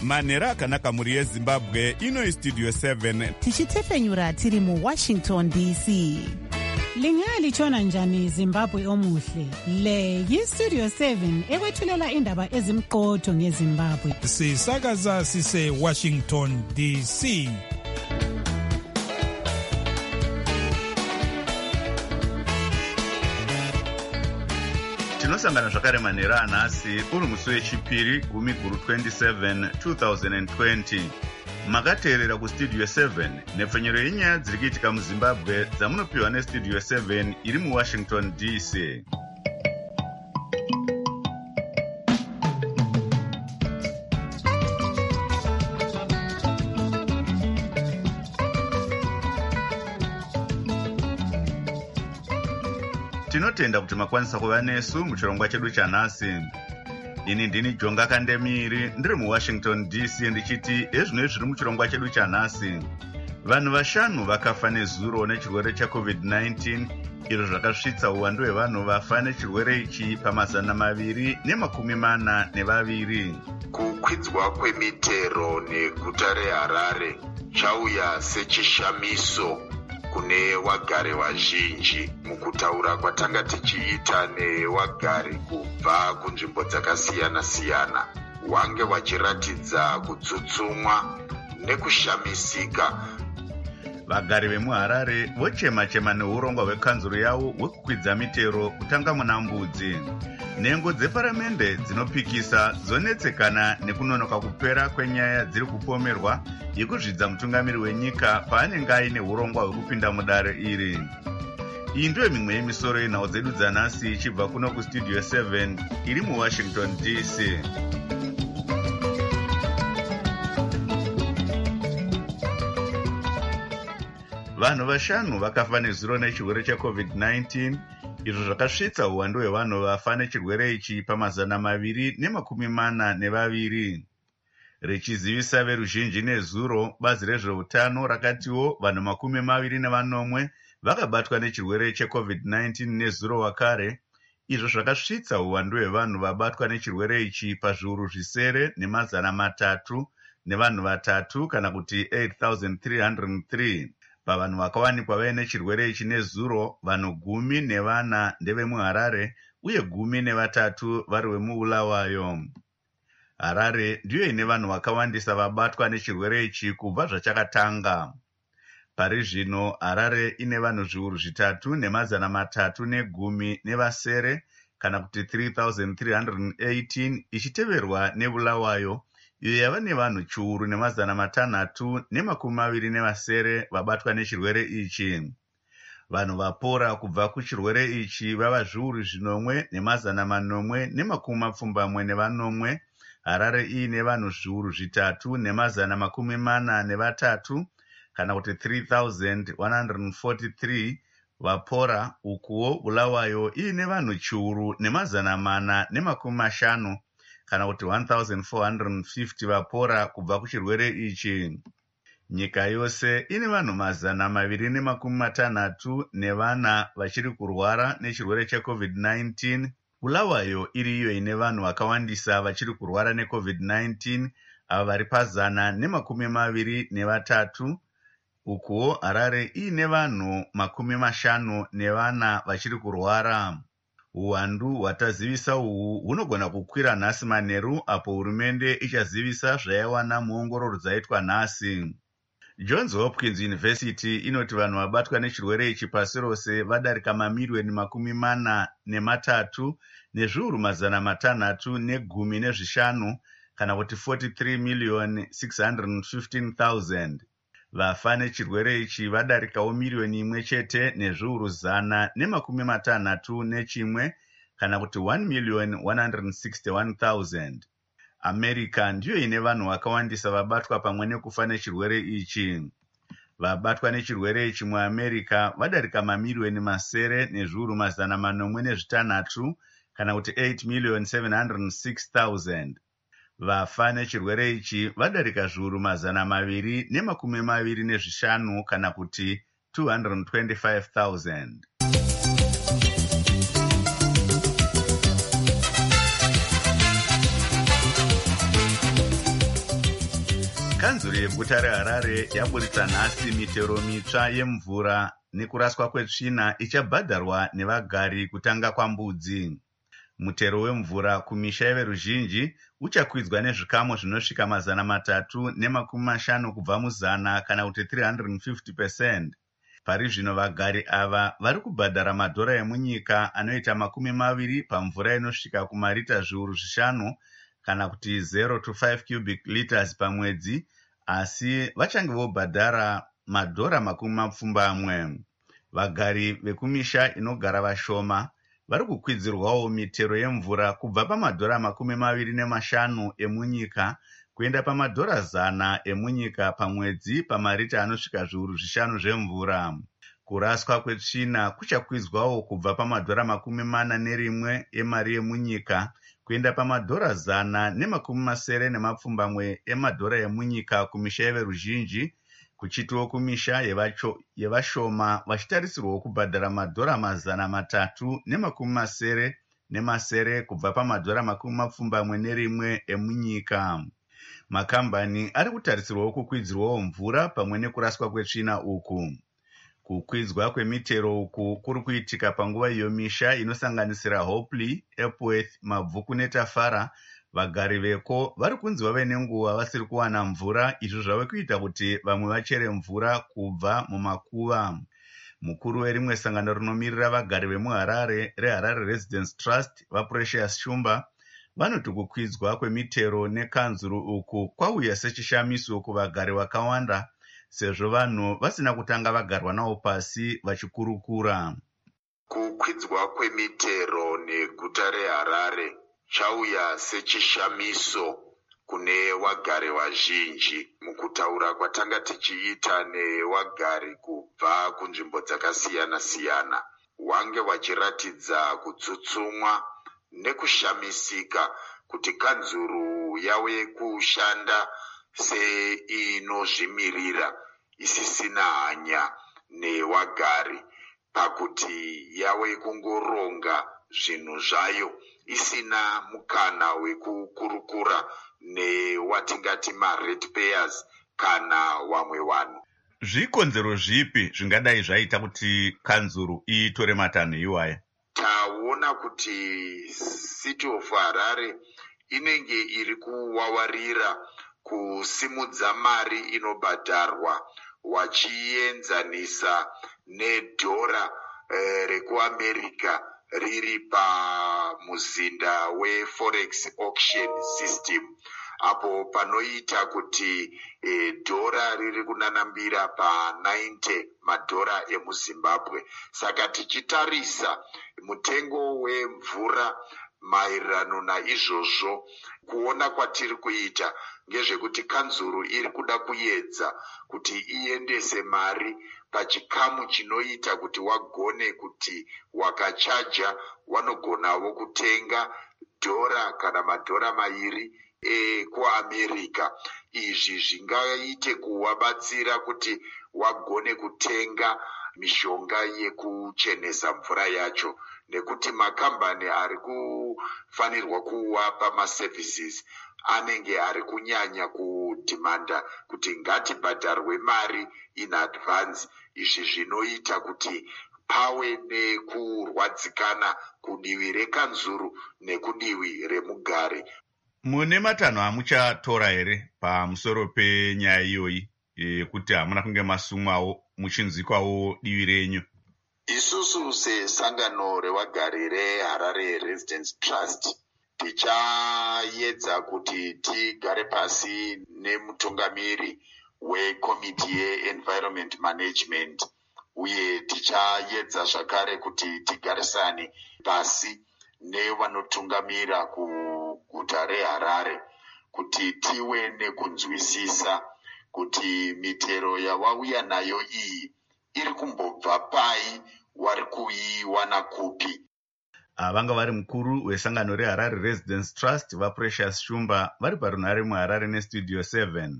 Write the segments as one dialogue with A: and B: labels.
A: manhero akanaka mhuri yezimbabwe. Ino Studio 7
B: tichitefenyura tiri muWashington DC.
C: Lingalitshona njani Zimbabwe omuhle? Le yiStudio 7 ekwethulela indaba ezimqotho ngeZimbabwe.
D: Sisakaza sise Washington DC.
E: Tinosangana zvakare manhero anhasi uri musi wechipiri 10/27 2020. Makateerera kuStudio 7 nepfenyero yenyaya dziri kuitika muZimbabwe dzamunopiwa neStudio 7 iri muWashington DC. Tinotenda kuti makwanisa kuva nesu muchirongwa chedu chanhasi. Ini ndini Jonga Kandemiri ndiri muWashington DC ndichiti ezvino zviri muchirongwa chedu chanhasi. Vanhu vashanu vakafa nezuro nechirwere cheCovid-19, izvo zvakasvitsa uwandu hwevanhu vafa nechirwere ichi pa242.
F: Kukwidzwa kwemitero neguta reHarare chauya sechishamiso kune wagare vazhinji mukutaura kwatanga tichiita newagare kubva kunzvimbo dzakasiyana-siyana. Wange wachiratidza kutsutsumwa nekushamisika.
E: Vagari vemuHarare vochema-chema neurongwa hwekanzuro yavo hwekukwidza mitero kutanga muna Mbudzi. Nhengo dzeparamende dzinopikisa dzonetsekana nekunonoka kupera kwenyaya dziri kupomerwa yekuzvidza mutungamiri wenyika paanenge aine urongwa hwekupinda mudare iri. Iyi ndiyo mimwe yemisoro yenhau dzedu dzanhasi ichibva kuno kuStudio 7 iri muWashington DC. Vanhu vashanu vakafa nezuro nechirwere cheCovid-19, izvo zvakasvitsa uwandu hwevanhu vafa nechirwere ichi pa242. Richizivisa veruzhinji nezuro, bazi rezveutano rakatiwo vanhu 21 vakabatwa nechirwere cheCovid-19 nezuro wakare, izvo zvakasvitsa uwandu hwevanhu vabatwa nechirwere ichi pazviuru 300 nevanhu vatatu kana kuti 8,303. Pavanhu vakawanikwa vaine chirwere ichi nezuro, vanhu 14 ndevemuHarare uye 13 vari vemuBulawayo. Harare ndiyo ine vanhu vakawandisa vabatwa nechirwere ichi kubva zvachakatanga. Pari zvino Harare ine vanhu zviuru 3,310 kana kuti 3,318, ichiteverwa neBulawayo iyo yava nevanhu chiuru 627 vabatwa nechirwere ichi. Vanhu vapora kubva kuchirwere ichi vava zviuru 1,840. Harare iine vanhu zviuru 3,143 kana kuti 3,143 vapora, ukuwo Bulawayo iine vanhu chiuru 450 kana kuti 1,450 vapora kubva kuchirwere ichi. Nyika yose ine vanhu 264 vachiri kurwara nechirwere cheCovid-19. Bulawayo iri iyo ine vanhu vakawandisa vachiri kurwara neCovid-19, ava vari pa123. Ukuwo Harare iine vanhu 54 vachiri kurwara. Uwandu hwatazivisa uhu hunogona kukwira nhasi manheru apo hurumende ichazivisa zvaiwana muongororo dzaitwa nhasi. Johns Hopkins University inoti vanhu vabatwa nechirwere ichi pasi rose vadarika mamiliyoni 43 nezviuru 615 kana kuti 43,615,000. Vafa nechirwere ichi vadarikawo miliyoni 1 nezviuru 161 kana kuti 1,161,000. America ndiyo ine vanhu vakawandisa vabatwa pamwe nekufa nechirwere ichi. Vabatwa nechirwere ichi muAmerica vadarika mamiliyoni 9 nezviuru 406 kana kuti 8,706,000. Vafa nechirwere ichi vadarika zviuru 225 kana kuti 225,000. Kanzuru yeguta reHarare yaburitsa nhasi mitero mitsva yemvura nekuraswa kwetsvina ichabhadharwa nevagari kutanga kwambudzi. Mutero wemvura kumisha yeveruzhinji uchakwidzwa nezvikamu zvinosvika 350 kubva muzana kana kuti 350%. Pari zvino vagari ava vari kubhadhara madhora emunyika anoita 20 pamvura inosvika kumarita zviuru 5 kana kuti 0 to 5 cubic liters pamwedzi, asi vachange vobhadhara madhora 70. Vagari vekumisha inogara vashoma vari kukwidzirwawo mitero yemvura kubva pamadhora 25 emunyika kuenda pamadhora 100 emunyika pamwedzi pamarita anosvika zviuru 5 zvemvura. Kuraswa kwetsvina kuchakwidzwawo kubva pamadhora 41 emari yemunyika kuenda pamadhora 170 emadhora emunyika kumisha yeveruzhinji, kuchitiwo kumisha yevashoma vachitarisirwawo kubhadhara madhora 370 kubva pamadhora 21 emunyika. Makambani ari kutarisirwawo kukwidzirwawo mvura pamwe nekuraswa kwetsvina uku. Kukwidzwa kwemitero uku kuri kuitika panguva iyo misha inosanganisira Hopley, Epworth, Mabvuku neTafara vagari veko vari kunzi vave nenguva vasiri kuwana mvura, izvo zvave kuita kuti vamwe vachere mvura kubva mumakuva. Mukuru werimwe sangano rinomirira vagari vemuHarare reHarare Residence Trust vaPrecious Shumba vanoti kukwidzwa kwemitero nekanzuru uku kwauya sechishamiso kuvagari vakawanda, sezvo vanhu vasina kutanga vagarwa navo pasi vachikurukura.
F: Kukwidzwa kwemitero neguta reHarare chauya sechishamiso kune vagari vazhinji mukutaura kwatanga tichiita nevagari kubva kunzvimbo dzakasiyana-siyana. Wange vachiratidza kutsutsumwa nekushamisika kuti kanzuru yave kushanda seinozvimirira isisina hanya nevagari pakuti yave kungoronga zvinhu zvayo isina mukana wekukurukura newatingati ma-ratepayers kana vamwe vanhu.
E: Zvikonzero zvipi zvingadai zvaita kuti kanzuru iitore matanho iwaya?
F: Taona kuti City of Harare inenge iri kuwawarira kusimudza mari inobhadharwa wachienzanisa nedhora rekuAmerica riri pamuzinda weForex auction system, apo panoita kuti dhora riri kunanambira pa90 madhora emuZimbabwe. Saka tichitarisa mutengo wemvura maererano naizvozvo, kuona kwatiri kuita ngezvekuti kanzuru iri kuda kuedza kuti iendese mari pachikamu chinoita kuti wagone kuti wakachaja wanogonawo kutenga dhora kana madhora 2 ekuAmerica. Izvi zvingaite kuwabatsira kuti wagone kutenga mishonga yekuchenesa mvura yacho, nekuti makambani ari kufanirwa kuwapa maservices anenge ari kunyanya kudhimanda kuti ngatibhadharwe mari in advance. Izvi zvinoita kuti pave nekurwadzikana kudivi rekanzuru nekudivi remugari.
E: Mune matanho amuchatora here pamusoro penyaya iyoyi yekuti hamuna kunge masumwawo muchinzwikwawo divi renyu?
F: Isusu sesangano revagari reHarare Residence Trust tichaedza kuti tigare pasi nemutungamiri wekomiti yeEnvironment Management, uye tichaedza zvakare kuti tigarisane pasi nevanotungamira kuguta reHarare kuti tive nekunzwisisa kuti mitero yavauya nayo iyi iri kumbobva pai, vari kuiwana kupi.
E: Vanga vari mukuru wesangano reHarare Residence Trust vaPrecious Shumba vari parunhare muHarare neStudio 7.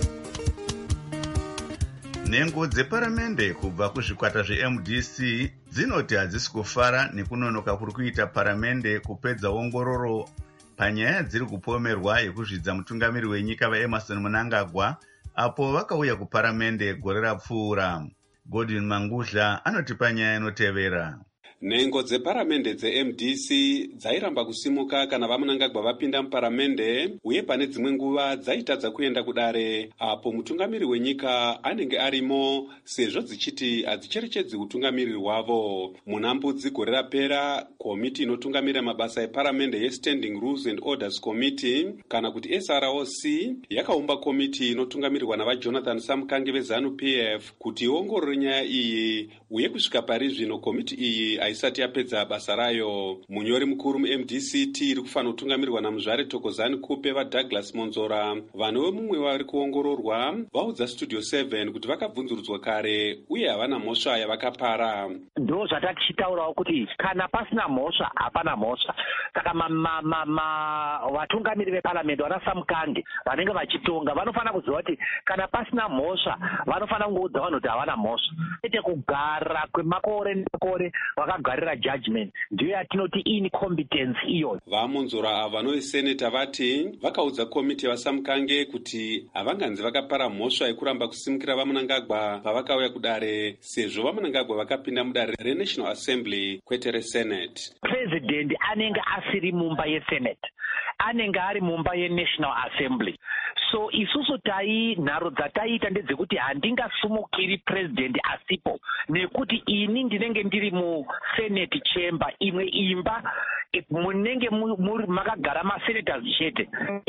E: Nhengo dzeparamende kubva kuzvikwata zveMDC dzinoti hadzisi kufara nekunonoka kuri kuita paramende kupedza ongororo panyaya dziri kupomerwa yekuzvidza mutungamiri wenyika vaEmmerson Mnangagwa apo vakauya kuparamende gore rapfuura. Godwin Mangudla anotipa nyaya inotevera.
G: Nhengo dzeparamende dzeMDC dzairamba kusimuka kana vaMnangagwa vapinda muparamende, uye pane dzimwe nguva dzaitadza kuenda kudare apo mutungamiri wenyika anenge arimo, sezvo dzichiti hadzicherechedzi utungamiri hwavo. Muna Mbudzi gore rapera, komiti inotungamira mabasa eparamende yeStanding Rules and Orders Committee kana kuti SROC yakaumba komiti inotungamirirwa navaJonathan Samkange veZANU-PF kuti iongorore nyaya iyi, uye kusvika pari zvino komiti iyi haisati yapedza basa rayo. Munyori mukuru muMDCT iri kufanira kutungamirwa naMuzvare Thokozani Kupe vaDouglas Monzora, vanove mumwe vari kuongororwa, vaudza Studio 7 kuti vakabvunzurudzwa kare uye havana mhosva yavakapara.
H: Ndo zvatichitaurawo kuti kana pasina mhosva hapana mhosva. Saka vatungamiri veparamende vana Samkange vanenge vachitonga vanofanira kuziva kuti kana pasina mhosva vanofanira kungoudza vanhu kuti havana mhosva. Ete kugara kwemakore nemakore vakagarira judgment ndiyo yatinoti incompetence iyo.
G: VaMonzora ava vanove seneta vati vakaudza komiti vaSamkange kuti havanganzi vakapara mhosva yekuramba kusimukira vaMnangagwa pavakauya kudare, sezvo vaMnangagwa vakapinda mudare reNational Assembly kwete reSenate.
H: President anenge asiri mumba yeSenate, anenge ari mumba yeNational Assembly. So isusu nharo dzataita ndedzekuti handingasumukiri president asipo, nekuti ini ndinenge ndiri muSenate chamber, imwe imba munenge makagara masenators chete.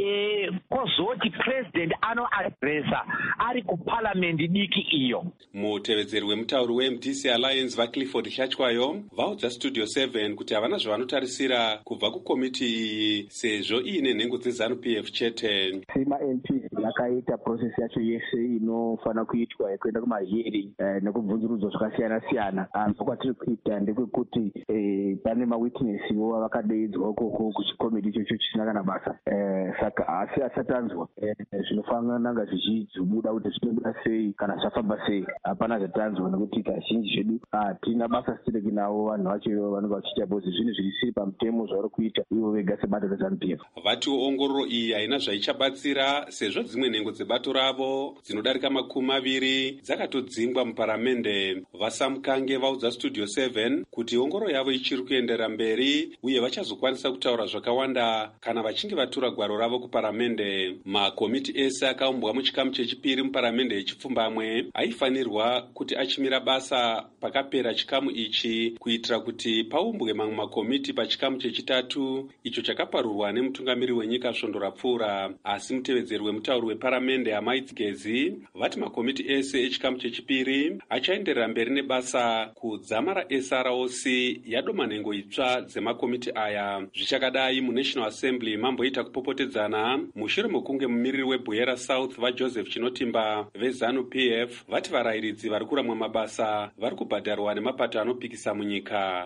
H: Kozoti president anoadresa ari kuparliament diki iyo.
G: Mutevedzeri wemutauri weMDC Alliance vaClifford Chachwayo vaudza Studio 7 kuti havana zvavanotarisira kubva kukomiti iyi, sezvo iine nhengo dzeZANU-PF chete.
I: MPs yakaita process yacho yese inofanira kuitwa yekuenda kumahearing nekubvunzurudzwa zvakasiyana-siyana. Kwatiri kuita ndekwekuti pane mawitnessiwo vakadaidzwa ukoko kuchikomiti ichocho chisina kana basa. Saka asi asatanzwa zvinofanira nanga zvichizobuda kuti zvinobuda sei kana zvafamba sei. Hapana zvatanzwa nekuti kazhinji zvedu hatina basa sitireki navo vanhu vacho vanenge vachiita bhozi zvinhu zvisiri pamutemo zvavari kuita ivo vega sebato reZANU-PF.
G: Vatiwo ongororo iyi haina zvaichabatsira, sezvo dzimwe nhengo dzebato ravo dzinodarika 20 dzakatodzingwa muparamende. VaSamkange vaudza Studio 7 kuti ongororo yavo ichiri kuendera mberi uye vachazokwanisa kutaura zvakawanda kana vachinge vatura gwaro ravo kuparamende. Makomiti ese akaumbwa muchikamu chechipiri muparamende yechipfumbamwe aifanirwa kuti achimira basa pakapera chikamu ichi kuitira kuti paumbwe mamwe makomiti pachikamu chechitatu icho chakaparurwa nemutungamiri wenyika svondo rapfuura. Asi mutevedzeri wemutauri weparamende Amaidzigezi vati makomiti ese echikamu chechipiri achaenderera mberi nebasa kudzama raSROC yadoma nhengo itsva dzemakomiti aya. Zvichakadai muNational Assembly mamboita kupopotedzana mushure mekunge mumiriri weBuyera South vaJoseph Chinotimba veZANU-PF vati varayiridzi vari kuramwa mabasa vari kubhadharwa nemapato anopikisa munyika.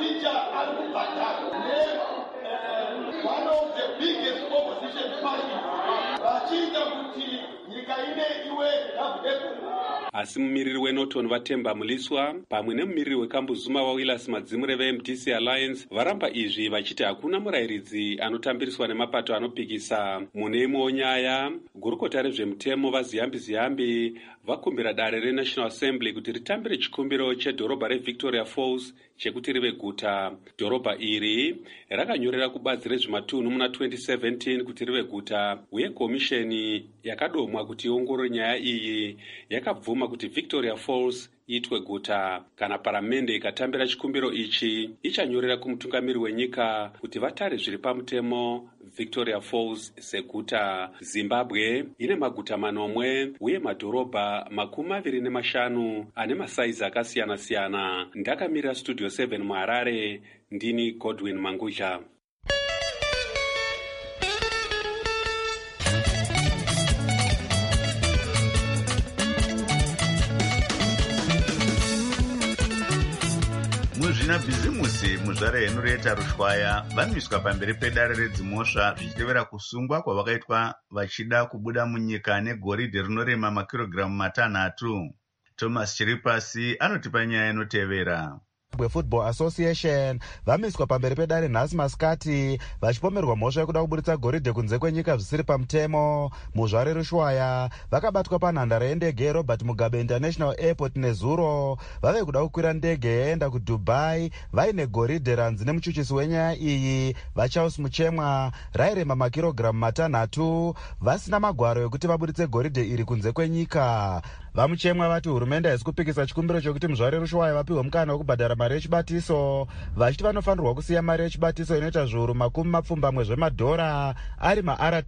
G: Asi mumiriri weNorton vaTemba Muliswa pamwe nemumiriri weKambuzuma vaWillis Madzimure veMDC Alliance varamba izvi vachiti hakuna murayiridzi anotambiriswa nemapato anopikisa. Mune imwewo nyaya, gurukota rezvemutemo vaZiyambi vakumbira dare reNational Assembly kuti ritambire chikumbiro chedhorobha reVictoria Falls chekuti rive guta. Dhorobha iri rakanyorera kubazi rezvematunhu muna 2017 kuti rive guta, uye komisheni yakadomwa kuti iongorore nyaya iyi yakabvuma kuti Victoria Falls iitwe guta. Kana paramende ikatambira chikumbiro ichi, ichanyorera kumutungamiri wenyika kuti vatare zviri pamutemo Victoria Falls seguta. Zimbabwe ine maguta 9 uye madhorobha 25 ane masaizi akasiyana-siyana. Ndakamirira Studio 7 muHarare, ndini Godwin Mangudla.
E: Muzvinabhizimusi muzvare yenureta rushwaya vamiswa pamberi pedare redzimhosva zvichitevera kusungwa kwavakaitwa vachida kubuda munyika negoridhe rinorema makirogiramu 6. Thomas Chiripasi anotipa nyaya inotevera.
J: Football Association vamiswa pamberi pedare nhasi masikati vachipomerwa mhosva yekuda kuburitsa goridhe kunze kwenyika zvisiri pamutemo. Muzvare Rushwaya vakabatwa panhandare yendege yeRobert Mugabe International Airport nezuro vave kuda kukwira ndege yaenda kuDubai vaine goridhe ranzi nemuchuchisi wenyaya iyi vaCharles Muchemwa rairema makirogiramu 6 vasina magwaro ekuti vaburitse goridhe iri kunze kwenyika. VaMuchemwa vati hurumende haisi kupikisa chikumbiro chokuti Muzvare Rushwaya vapiwe mukana wekubhadhara mari yechibatiso, vachiti vanofanirwa kusiya mari yechibatiso inoita zviuru 20 zvemadhora ari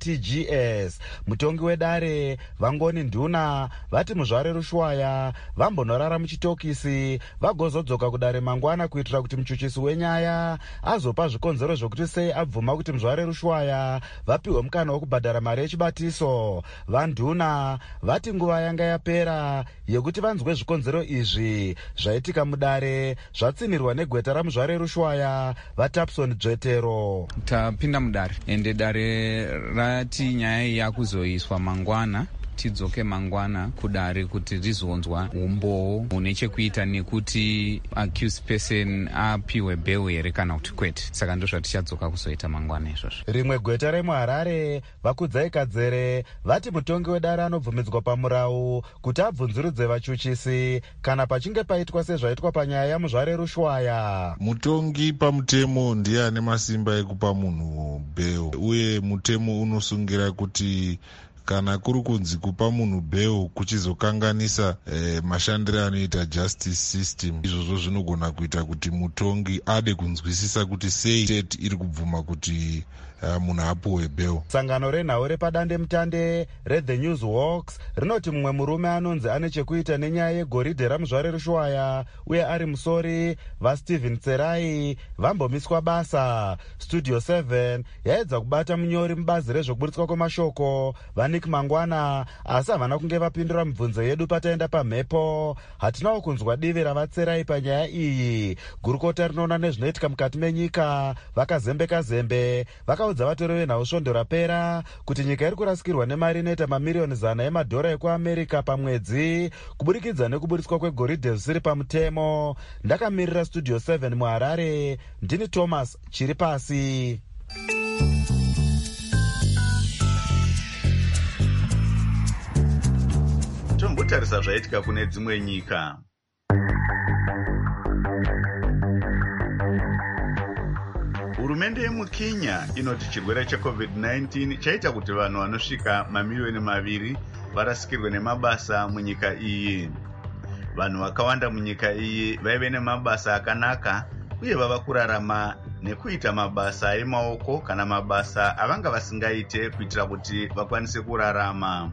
J: maRTGS. Mutongi wedare Vangoni Nduna vati Muzvare Rushwaya vambonorara muchitokisi vagozodzoka kudare mangwana kuitira kuti muchuchisi wenyaya azopa zvikonzero zvokuti sei abvuma kuti Muzvare Rushwaya vapiwe mukana wekubhadhara mari yechibatiso. VaNduna vati nguva yanga yapera yekuti vanzwe zvikonzero izvi zvaitika mudare zvatsimirwa negweta raMuzvare Rushwaya vaTapson Dzvetero.
K: Tapinda mudare ende dare rati nyaya yakuzoiswa mangwana tidzoke mangwana kudare kuti rizonzwa umboo une chekuita nekuti accused person apiwe bail here kana kuti kwete. Saka ndo zvatichadzoka kuzoita mangwana izvozvo.
J: Rimwe gweta remuHarare Vakudzai Kadzere vati mutongi wedare anobvumidzwa pamurau kuti abvunzurudze vachuchisi kana pachinge paitwa sezvaitwa panyaya yaMuzvare Rushwaya.
L: Mutongi pamutemo ndiye ane masimba ekupa munhu bail, uye mutemo unosungira kuti kana kuri kunzi kupa munhu bail kuchizokanganisa mashandiro anoita justice system, izvozvo zvinogona kuita kuti mutongi ade kunzwisisa kuti sei state iri kubvuma kuti munhu apuwe bail.
J: Sangano renhau repadande mutande reThe Newswalks rinoti mumwe murume anonzi ane chekuita nenyaya yegoridhe raMuzvare Rushwaya uye ari musori vaStephen Tserai vambomiswa basa. Studio 7 yaedza kubata munyori mubazi rezvokuburitswa kwemashoko Nick Mangwana asi havana kunge vapindura mibvunzo yedu pataenda pamhepo. Hatinawo kunzwa divi ravatserai panyaya iyi. Gurukota rinoona nezvinoitika mukati menyika vakazembe vakaudza vatori venhau svondo rapera kuti nyika iri kurasikirwa nemari inoita mamiliyoni 100 emadhora ekuAmerika pamwedzi kuburikidza nekuburitswa kwegoridhe zvisiri pamutemo. Ndakamirira Studio 7 muHarare, ndini Thomas Chiripasi.
E: Tombotarisa zvaitika kune dzimwe nyika. Hurumende yemuKenya inoti chirwere cheCovid-19 chaita kuti vanhu vanosvika mamiliyoni 2 varasikirwe nemabasa munyika iyi. Vanhu vakawanda munyika iyi vaive nemabasa akanaka uye vava kurarama nekuita mabasa emaoko kana mabasa avanga vasingaite kuitira kuti vakwanise kurarama.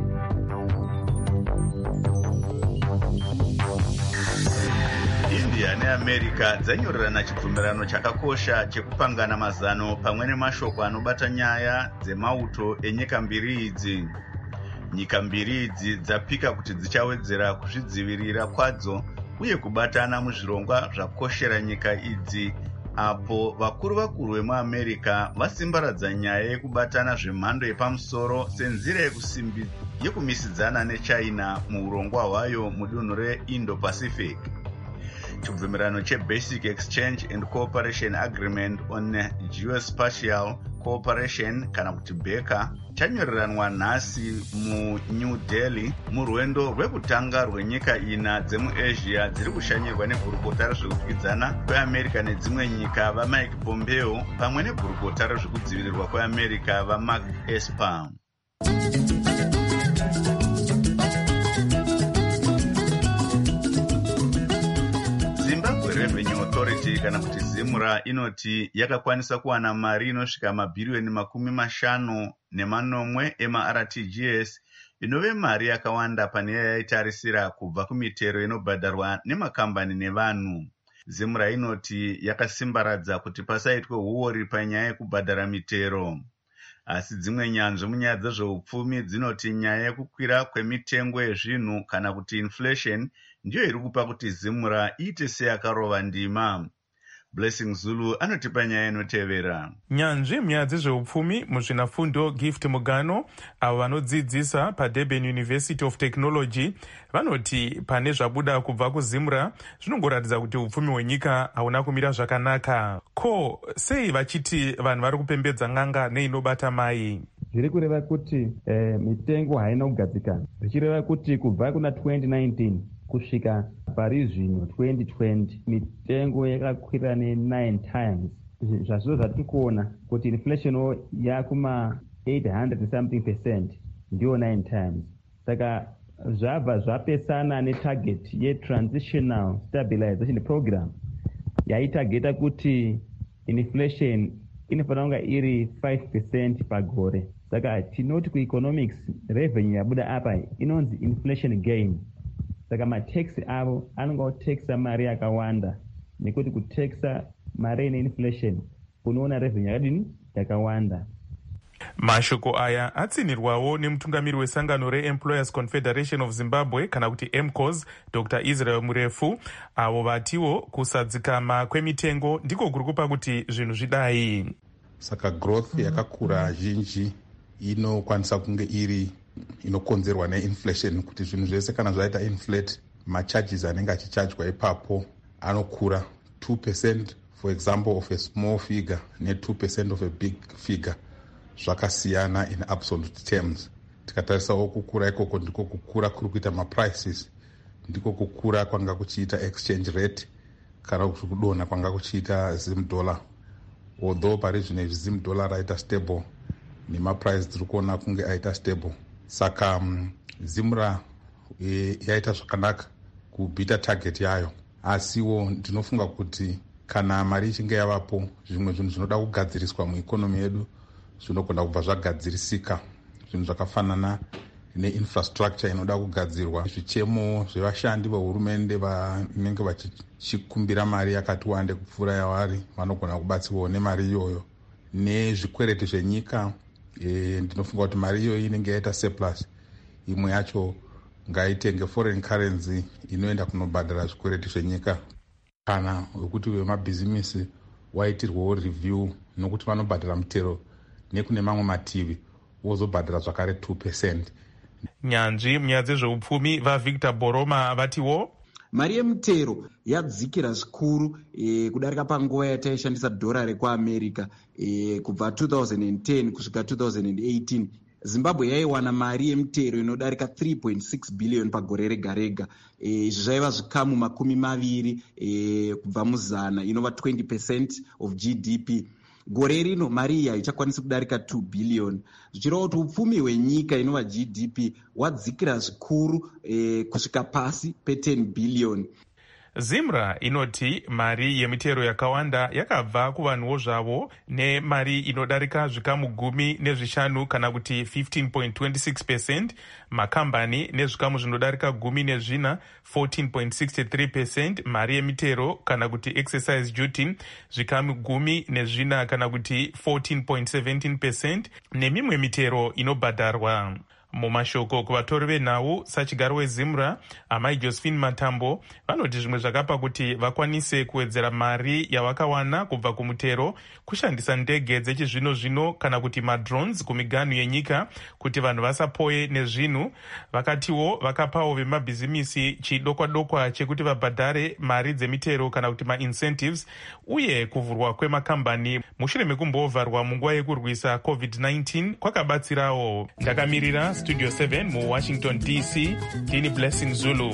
E: India neAmerica dzanyorerana chibvumirano chakakosha chekupangana mazano pamwe nemashoko anobata nyaya dzemauto enyika mbiri idzi. Nyika mbiri idzi dzapika kuti dzichawedzera kuzvidzivirira kwadzo uye kubatana muzvirongwa zvakoshera nyika idzi, apo vakuru vemuAmerica vasimbaradza nyaya yekubatana zvemhando yepamusoro senzira yekumisidzana neChina muurongwa hwayo mudunhu reIndo-Pacific. Chibvumirano cheBasic Exchange and Cooperation Agreement on Geospatial Cooperation kana kuti BECA chanyoreranwa nhasi muNew Delhi murwendo rwekutanga rwenyika 4 dzemuAsia dziri kushanyirwa negurukota rezvekudyidzana kweAmerica nedzimwe nyika vaMike Pompeo pamwe negurukota rezvekudzivirirwa kweAmerica vaMark Esper. Zimbabwe Revenue Authority kana kuti ZIMRA inoti yakakwanisa kuwana mari inosvika mabhiriyoni 50 emaRTGS, inove mari yakawanda pane yaitarisira kubva kumitero inobhadharwa nemakambani nevanhu. ZIMRA inoti yakasimbaradza kuti pasaitwe huori panyaya yekubhadhara mitero. Asi dzimwe nyanzvi munyaya dzezveupfumi dzinoti nyaya yekukwira kwemitengo yezvinhu kana kuti inflation ndiyo iri kupa kuti ZIMRA iite seyakarova ndima. Blessing Zulu anotipa nyaya inotevera.
D: Nyanzvi munyaya dzezveupfumi muzvinafundo Gift Mugano avo vanodzidzisa paDurban University of Technology vanoti pane zvabuda kubva kuZimra zvinongoratidza kuti upfumi hwenyika hauna kumira zvakanaka. Ko sei vachiti vanhu vari kupembedza n'anga neinobata mai?
M: Zviri kureva kuti mitengo haina kugadzikana, zvichireva kuti kubva kuna 2019 kusvika pari zvino 2020 mitengo yakakwira ne9 times. Zvazvo zvatiri kuona kuti inflation yakuma 800 something percent ndiyo 9 times. Saka zvabva zvapesana netarget ye-transitional stabilization program yaitageta kuti inflation inofanira kunga iri 5% pagore. Saka tinoti kueconomics revenue yabuda apa inonzi inflation gain. Saka mataxi avo anonga otaxa mari yakawanda nekuti kutaxa mari ine inflation unoona revenue yakadini yakawanda.
D: Mashoko aya atsinirwawo nemutungamiri wesangano reEmployers Confederation of Zimbabwe kana kuti EMCOS Dr. Israel Murefu, avo vatiwo kusadzikama kwemitengo ndiko kuri kupa kuti zvinhu zvidai.
N: Saka growth yakakura zhinji inokwanisa kunge iri inokonzerwa neinflation, kuti zvinhu zvese kana zvaita inflate macharges anenge achichargwa ipapo anokura. 2% for example of a small figure ne2% of a big figure zvakasiyana in absolute terms. Tikatarisawo kukura ikoko ndiko kukura kuri kuita maprices, ndiko kukura kwanga kuchiita exchange rate kana kuti kudonha kwanga kuchiita Zim dollar. Although pari zvino Zim dollar raita stable nemaprice tiri kuona kunge aita stable. Saka Zimra yaita zvakanaka kubhita target yayo, asiwo ndinofunga kuti kana mari ichinge yavapo zvimwe zvinhu zvinoda kugadziriswa muikonomi yedu zvinogona kubva zvagadzirisika. Zvinhu zvakafanana neinfrastructure inoda kugadzirwa, zvichemo zvevashandi vehurumende vanenge vachikumbira mari yakati wande kupfuura yavari vanogona kubatsirwawo nemari iyoyo. Nezvikwereti zvenyika ndinofunga kuti mari iyoyo inenge yaita surplus, imwe yacho ngaitenge foreign currency inoenda kunobhadhara zvikwereti zvenyika. Kana wekuti wemabhizimisi waitirwawo review nokuti vanobhadhara mutero nekune mamwe mativi wozobhadhara zvakare 2%.
D: Nyanzvi munyaya dzezveupfumi vaVictor Boroma vatiwo
O: mari yemutero yadzikira zvikuru kudarika panguva yataishandisa dhora rekuamerica kubva 2010 kusvika 2018. Zimbabwe yaiwana mari yemutero inodarika 3.6 billion pagore rega rega. Izvi zvaiva zvikamu 20 kubva muzana, inova 20% of GDP. Gore rino mari iyi haichakwanisi kudarika 2 billion. Zvichireva kuti upfumi hwenyika inova GDP hwadzikira zvikuru kusvika pasi pe10 billion.
D: Zimra inoti mari yemitero yakawanda yakabva kuvanhuwo zvavo nemari inodarika zvikamu 15 kana kuti 15.26%, makambani nezvikamu zvinodarika 14 14.63%, mari yemitero kana kuti excise duty zvikamu 14 kana kuti 14.17%, nemimwe mitero inobhadharwa. Mumashoko kuvatori venhau sachigaro wezimra amai Josephine Matambo vanoti zvimwe zvakapa kuti vakwanise kuwedzera mari yavakawana kubva kumutero kushandisa ndege dzechizvino zvino kana kuti madrones kumiganhu yenyika kuti vanhu vasapoye nezvinhu. Vakatiwo vakapawo vemabhizimisi chidokwa chekuti vabhadhare mari dzemitero kana kuti maincentives, uye kuvhurwa kwemakambani mushure mekumbovharwa munguva yekurwisa COVID-19 kwakabatsirawo. Ndakamirira Studio 7 mu Washington DC, ndini Blessing Zulu.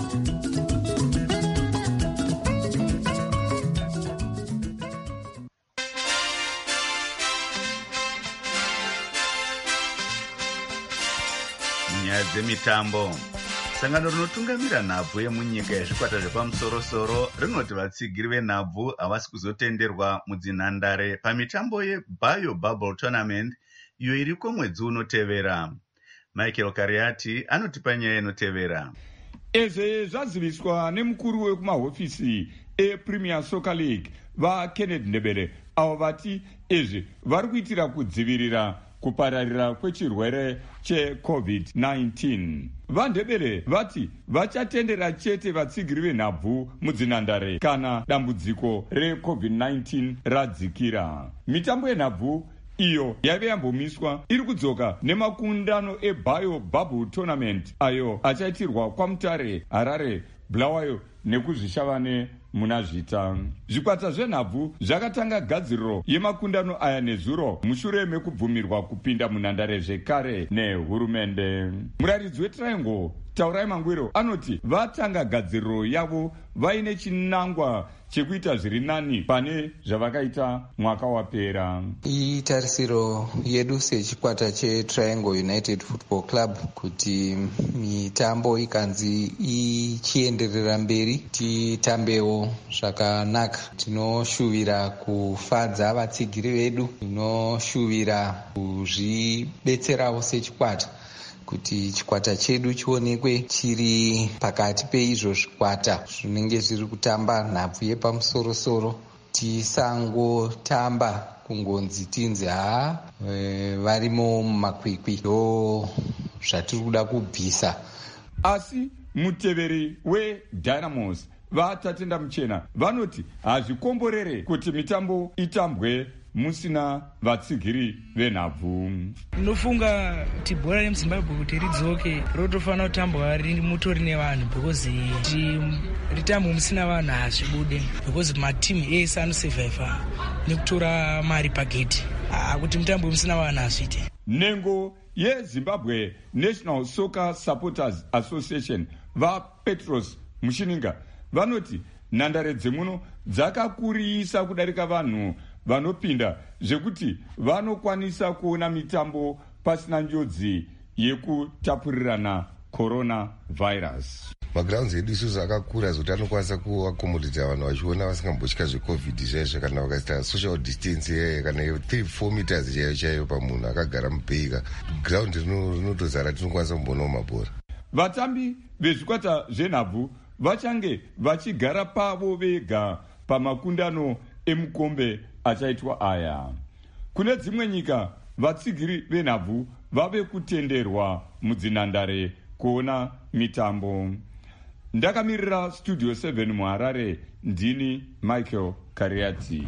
E: Nyaya dzemitambo. Sangano rinotungamira nhabvu yemunyika yezvikwata zvepamusoro-soro rinoti vatsigiri venhabvu havasi kuzotenderwa mudzinhandare pamitambo yeBio Bubble Tournament iyo iriko mwedzi unotevera. Michael Kariati anotipa nyaya inotevera.
P: Izvi zvaziviswa nemukuru wekumahofisi ePremier Soccer League vaKenneth Ndebele, avo vati izvi vari kuitira kudzivirira kupararira kwechirwere cheCOVID-19. Vandebere vati vachatendera chete vatsigiri venhabvu mudzinhandare kana dambudziko reCOVID-19 radzikira. Mitambo yenhabvu iyo yaive yambomiswa iri kudzoka nemakundano eBio Bubble Tournament ayo achaitirwa kwaMutare, Harare, Bulawayo nekuzvishavane muna Zvita. Zvikwata zvenhabvu zvakatanga gadziriro yemakundano aya nezuro mushure mekubvumirwa kupinda munhandare zvekare nehurumende. Muraridzi weTriangle Taurai Mangwiro anoti vatanga gadziriro yavo vaine chinangwa chekuita zviri nani pane zvavakaita mwaka wapera.
Q: Itarisiro yedu sechikwata cheTriangle United Football Club kuti mitambo ikanzi ichienderera mberi titambewo zvakanaka. Tinoshuvira kufadza vatsigiri vedu, tinoshuvira kuzvibetserawo sechikwata kuti chikwata chedu chionekwe chiri pakati peizvo zvikwata zvinenge zviri kutamba nhabvu yepamusoro-soro. Tisangotamba kungonzi tinzi varimo mumakwikwi, ndo zvatiri kuda kubvisa.
P: Asi muteveri weDynamos vatatenda muchena vanoti hazvikomborere kuti mitambo itambwe musina vatsigiri venhabvu.
R: Ndinofunga kuti bhora remuZimbabwe kuti ridzoke rotofanira kutambwa mutori nevanhu, because ritambwe musina vanhu hazvibude, because matimu ese anosevhaivha nekutora mari pagedhi. Kuti mutambo musina vanhu hazviite.
P: Nhengo yeZimbabwe National Soccer Supporters Association vaPetros Mushininga vanoti nhandare dzemuno dzakakurisa kudarika vanhu vanopinda zvekuti vanokwanisa kuona mitambo pasina njodzi yekutapurirana coronavirus.
S: Magrounds edu isusu akakura zvokuti anokwanisa kuakomodita vanhu vachiona vasingambotya zveCOVID chaizvo, kana vakaita social distance kana 3-4 meters chaiyo pamunhu akagara mubheika. Ground rinotozara tinokwanisa kumbonawo mabhora.
P: Vatambi vezvikwata zvenhabvu vachange vachigara pavo vega pamakundano emukombe achaitwa aya. Kune dzimwe nyika vatsigiri venhabvu vave kutenderwa mudzinhandare kuona mitambo. Ndakamirira Studio 7 muHarare, ndini Michael Kariati.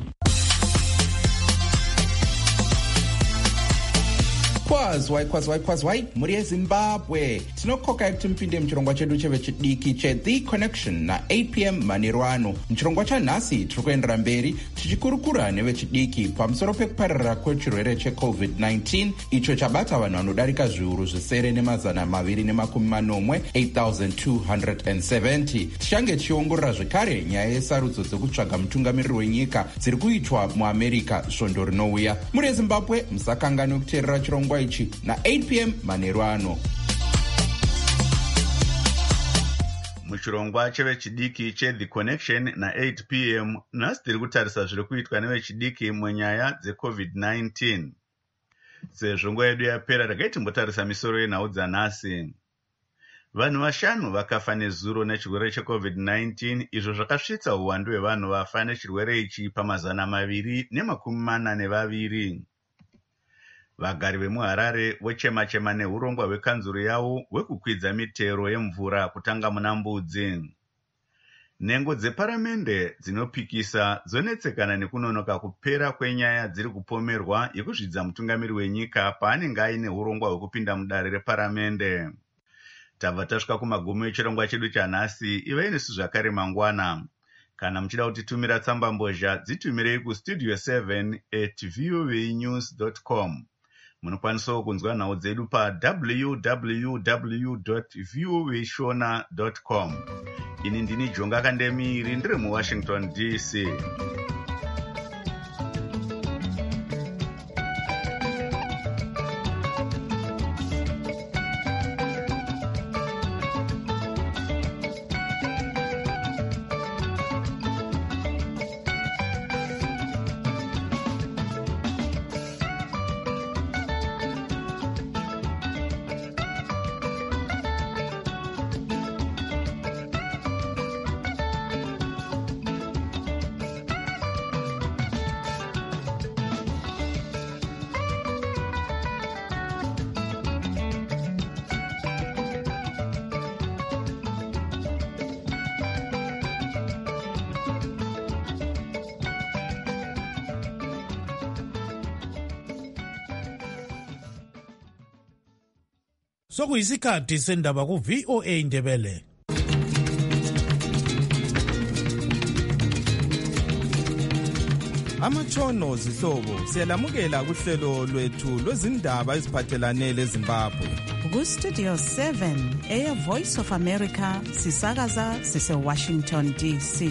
T: Kwazwai muri yeZimbabwe tinokoka kuti mupinde muchirongwa chedu chevechidiki cheThe Connection na8 p.m. manheru ano. Muchirongwa chanhasi tiri kuendera mberi tichikurukura nevechidiki pamusoro pekupararira kwechirwere cheCOVID-19 icho chabata vanhu vanodarika zviuru zvisere nemazana maviri nemakumi manomwe 8,270. Tichange tichiongorora zvekare nyaya yesarudzo dzekutsvaga mutungamiriri wenyika dziri kuitwa muAmerica svondo rinouya. Muri yeZimbabwe musakanganwe kuteerera chirongwa ichi na8 p.m. manheru ano.
E: Muchirongwa chevechidiki cheThe Connection na8 p.m. nhasi tiri kutarisa zviri kuitwa nevechidiki munyaya dzeCOVID-19. Sezvo nguva yedu yapera regai timbotarisa misoro yenhau dzanhasi. Vanhu 5 vakafa nezuro nechirwere cheCOVID-19, izvo zvakasvitsa uwandu hwevanhu vafa nechirwere ichi pamazana 242. Vagari vemuHarare vochema-chema neurongwa hwekanzuro yavo hwekukwidza mitero yemvura kutanga muna Mbudzi. Nhengo dzeparamende dzinopikisa dzonetsekana nekunonoka kupera kwenyaya dziri kupomerwa yekuzvidza mutungamiri wenyika paanenge aine urongwa hwekupinda mudare reparamende. Tabva tasvika kumagumo echirongwa chedu chanhasi. Ivai nesu zvakare mangwana. Kana muchida kutitumira tsamba mbozha dzitumirei kustudio 7@voanews.com. Munokwanisawo kunzwa nhau dzedu www.voashona.com. Ini ndini Jonga Kandemiri ndiri muWashington DC.
U: Sokuyisikhathi sendaba ku VOA Indebele.
V: Amatshono zihlobo siyalamukela kuhlelo lwethu lwezindaba eziphathelane leZimbabwe.
B: Ku Studio 7 Air Voice of America sisakaza sise Washington DC.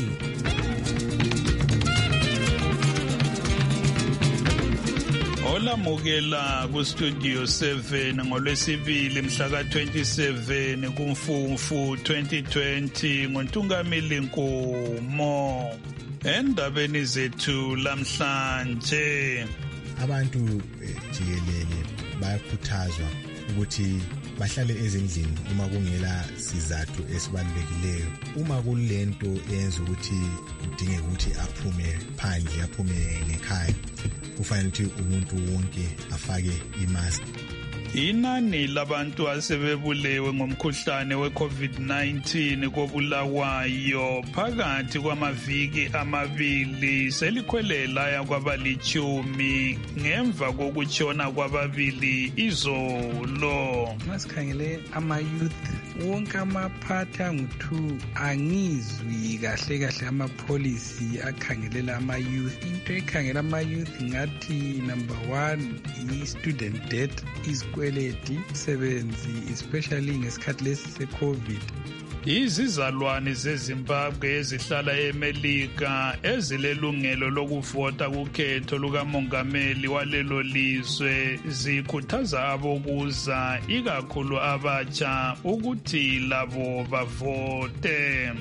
W: Olamukela ku Studio 7 ngolwesibili mhla ka-27 kuMfumfu 2020 ngoNtungamili Nkomo. Endabeni zethu lamhlanje,
X: abantu jikelele bayakhuthazwa ukuthi bahlale ezindlini uma kungela sizathu esibalulekileyo. Uma kulento eyenza ukuthi udinge ukuthi aphume phandle, aphume ngekhaya, kufanele ukuthi umuntu wonke afake imask.
W: Inani labantu asebebulewe ngomkhuhlane we-COVID-19 kobulawayo phakathi kwamaviki amabili selikhwelela kwabali-10 ngemva kokutshona kwababili izolo.
Y: Masikhangele ama-youth wonke amaphathi angu-2 angizwi kahle amapolicy akhangelela ama-youth. Into ekhangela ama-youth ngathi number 1 i-student debt isikweleti sebenzi especially ngesikhathi lesi se-COVID.
W: Izizalwane zeZimbabwe ezihlala eMelika ezilelungelo lokuvota kukhetho lukamongameli walelo lizwe zikhuthaza abokuza ikakhulu abatsha ukuthi labo bavote.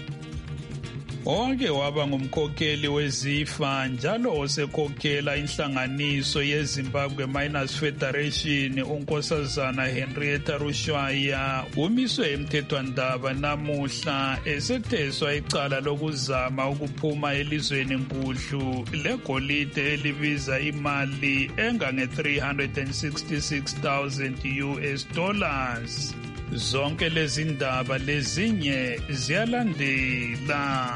W: Onke waba ngumkhokheli wezifa njalo osekhokhela inhlanganiso yeZimbabwe Miners Federation unkosazana Henrietta Rushwaya umiswe emthethwandaba namuhla esetheswa icala lokuzama ukuphuma elizweni nkudlu legolide elibiza imali engange-$366,000 US. Zonke lezi ndaba lezinye ziyalandela.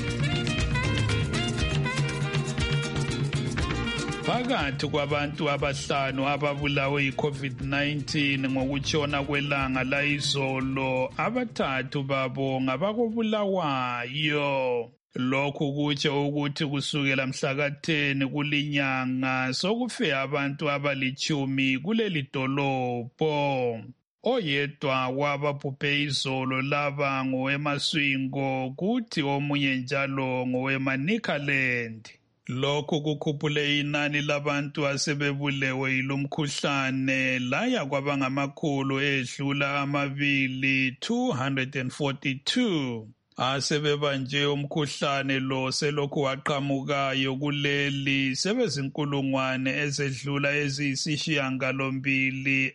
W: Phakathi kwabantu abahlanu ababulawe yi-COVID-19 ngokutshona kwelanga layizolo, abathathu babo ngabakobulawayo. Lokhu kutsho ukuthi kusukela mhla ka-10 kulinyanga sokufe abantu abali-10 kuleli dolobho. Oyedwa wababhubhe izolo laba ngoweMaswingo kuthi omunye njalo ngoweManicaland. Lokhu kukhuphule inani labantu asebebulewe yilomkhuhlane laya kwabangamakhulu edlula 242. Asebebanje umkhuhlane lo selokhu waqhamukayo kuleli sebezinkulungwane ezedlula eziyisishiyangalombili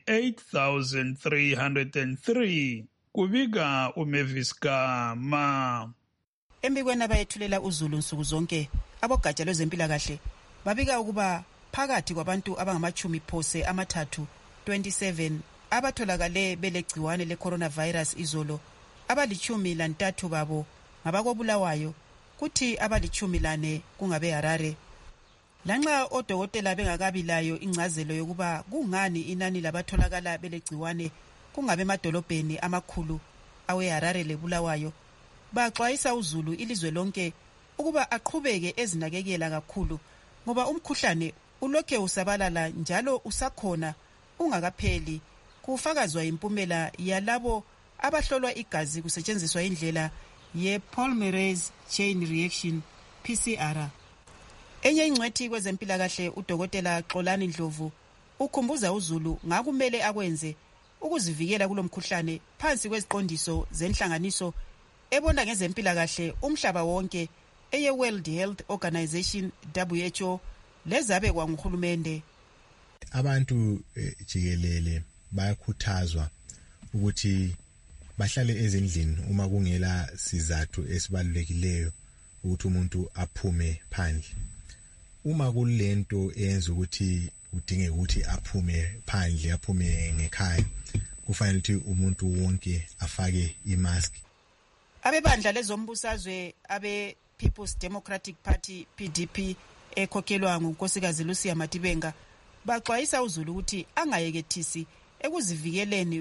W: 8,303 kubika uMavis Gama.
Z: Embikweni abayethulela uZulu nsuku zonke abogatsha lwezempilakahle babika ukuba phakathi kwabantu abangama-30 27 abatholakale belegciwane le-coronavirus izolo, abali-13 babo ngabakobulawayo kuthi abali-14 kungabe Harare. Lanxa odokotela bengakabi layo ingcazelo yokuba kungani inani labatholakala belegciwane kungabe emadolobheni amakhulu aweHarare leBulawayo, baxwayisa uZulu ilizwe lonke ukuba aqhubeke ezinakekela kakhulu ngoba umkhuhlane ulokhe usabalala njalo usakhona ungakapheli, kufakazwa impumela yalabo abahlolwa igazi kusetshenziswa indlela ye-polymerase chain reaction PCR. Enye ingcwethi kwezempilakahle udokotela Xolani Ndlovu ukhumbuza uZulu ngakumele akwenze ukuzivikela kulomkhuhlane phansi kweziqondiso zenhlanganiso ebona ngezempilakahle umhlaba wonke eye-World Health Organization WHO lezabe kwanguhulumende.
X: Abantu jikelele bayakhuthazwa ukuthi bahlale ezindlini uma kungela sizathu esibalulekileyo ukuthi umuntu aphume phandle. Uma kulento eyenza ukuthi udinge ukuthi aphume phandle, aphume ngekhaya, kufanele ukuthi umuntu wonke afake imask.
Z: Abebandla lezombusazwe abe People's Democratic Party PDP ekhokhelwa ngunkosikazi Lucia Matibenga baxwayisa uZulu ukuthi angayekethisi ekuzivikeleni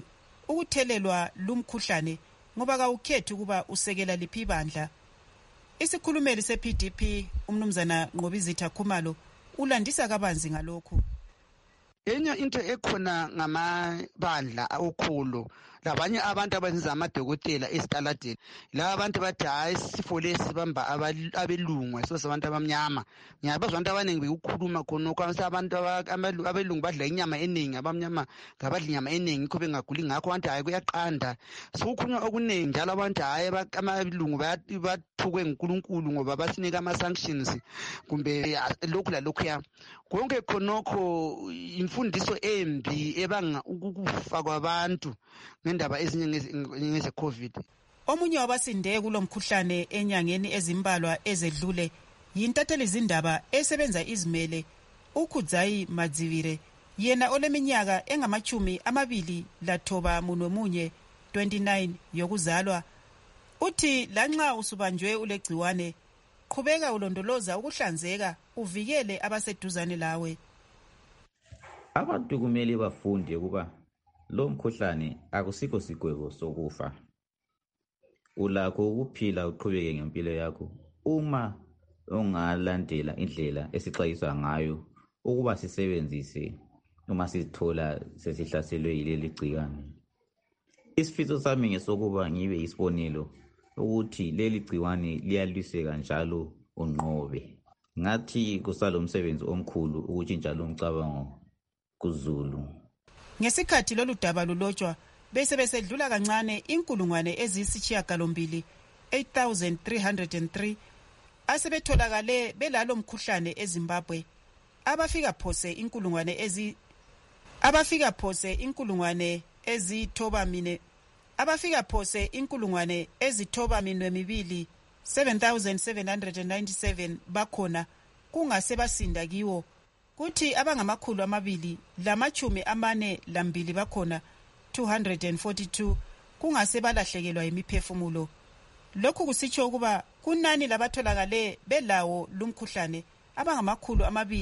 Z: ukuthelelwa lumkhuhlane ngoba kawukhethi ukuba usekela liphi ibandla. Isikhulumeli se-PDP umnumzana Nqobizitha Khumalo ulandisa kabanzi ngalokhu.
A: Enye into ekhona ngamabandla okukhulu labanye abantu abenza amadokotela esitaladeni laba abantu bathi hayi isifo lesi bamba abelungu so abantu abamnyama ngiyabazwa abantu abaningi bekukhuluma khonokho abantu abelungu badla inyama eningi abamnyama ngabadla inyama eningi ikho bengaguli ngakho abantu hayi kuyaqanda sokukhulunywa okuningi njalo abantu hayi amalungu bathukwe nguNkulunkulu ngoba basinika ama-sanctions kumbe lokhu lalokhu ya konke khonokho imfundiso embi ebanga ukufa kwabantu ngendaba ezinye ngeze-COVID.
Z: Omunye wabasinde kulomkhuhlane enyangeni ezimbalwa ezedlule yintatheli zindaba esebenza izimele uKhudzayi Madzivire yena oleminyaka engama-29 29 yokuzalwa. Uthi lanxa usubanjwe ulegciwane qhubeka ulondoloza ukuhlanzeka uvikele abaseduzane lawe.
C: Abantu kumele bafunde ukuba lo mkhuhlane akusikho sigwebo sokufa. Ulakho ukuphila uqhubeke ngempilo yakho uma ungalandela indlela esixwayiswa ngayo ukuba sisebenzise uma sithola sesihlaselwe yileli gcikwane. Isifiso sami ngesokuba ngibe isibonelo ukuthi leli gcikwane liyalwiseka njalo unqobe. Ngathi kusalo umsebenzi omkhulu ukutshintsha lo mcabango kuZulu.
Z: Ngesikhathi lolu daba lulotshwa bese besedlula kancane inkulungwane eziyisishiyagalombili 8,303 asebetholakale belalo mkhuhlane eZimbabwe. Abafika phose inkulungwane ezithoba mibili 7,797 bakhona kungase basinda kiwo. Kuthi abangamakhulu 242 bakhona 242 kungase balahlekelwa imiphefumulo. Lokhu kusitsho ukuba kunani labatholakale belawo lumkhuhlane abangamakhulu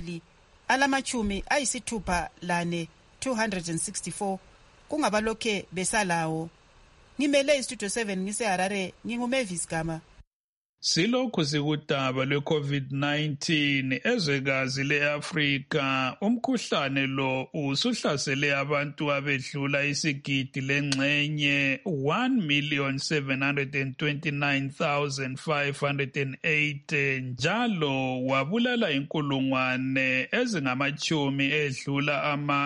Z: 264 264 kungabalokhe besalawo. Ngimele istudio 7 ngiseHarare nginguMavis Gama.
W: Silokhu sikudaba lwe-COVID-19 ezwekazi le-Afrika, umkhuhlane lo usuhlasele abantu abedlula isigidi lengxenye 1,729,508 njalo wabulala inkulungwane ezingamachumi edlula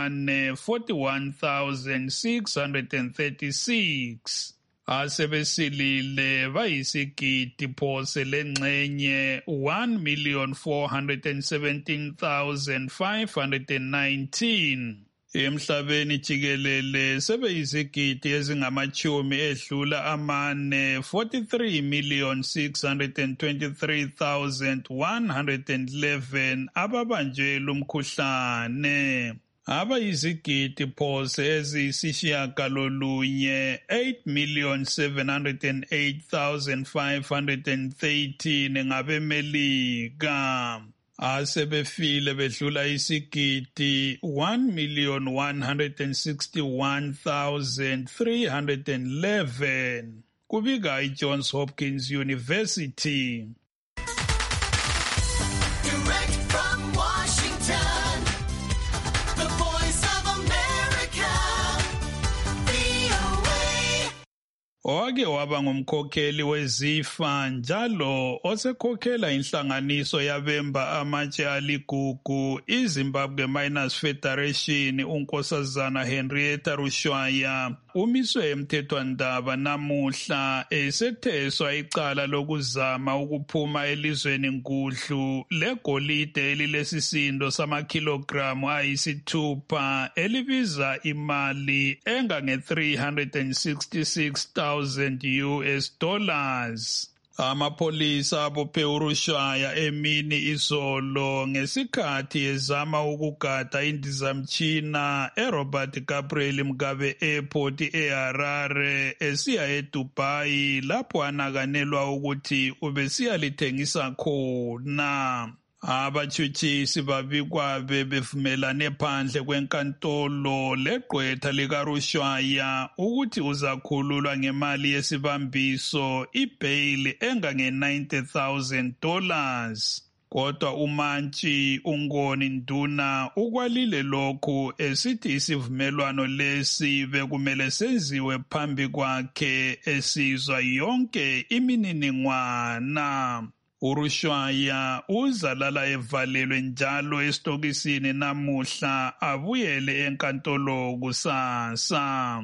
W: 41,636. Asebesilile bayisigidi phose lengxenye 1,417,519. Emhlabeni jikelele sebeyizigidi ezingamachumi edlula 43,623,111 ababanjwe lumkhuhlane. Abayizigidi phose eziyisishiyagalolunye 8,708,513 ngabemelika. Asebefile bedlula isigidi 1,161,311 kubika iJohns Hopkins University.
F: Direct from Washington, the voice of America, VOA.
W: Owake waba ngumkhokheli wezifa njalo osekhokhela inhlanganiso yabemba amatshe aligugu iZimbabwe Miners Federation unkosazana Henrietta Rushwaya umiswe emthethwandaba namuhla esetheswa icala lokuzama ukuphuma elizweni ngudlu legolide elilesisindo samakhilogramu ayisithupha elibiza imali engange-$366,000 US dollars. Amapholisa abophe uRushwaya emini izolo ngesikhathi ezama ukugada indizamtshina eRobert Gabriel Mugabe Airport eHarare esiya eDubai lapho anakanelwa ukuthi ubesiyalithengisa khona. Abatshutshisi babikwa bevumelane phandle kwenkantolo legqwetha likaRushwaya ukuthi uzakhululwa ngemali yesibambiso ibhayili engange$90,000. Kodwa uMantshi uNgoni Nduna ukwalile lokhu esithi isivumelwano lesi bekumele senziwe phambi kwakhe esizwa yonke imininingwana. uRushwaya uzalala evalelwe njalo esitokisini namuhla abuyele enkantolo kusasa.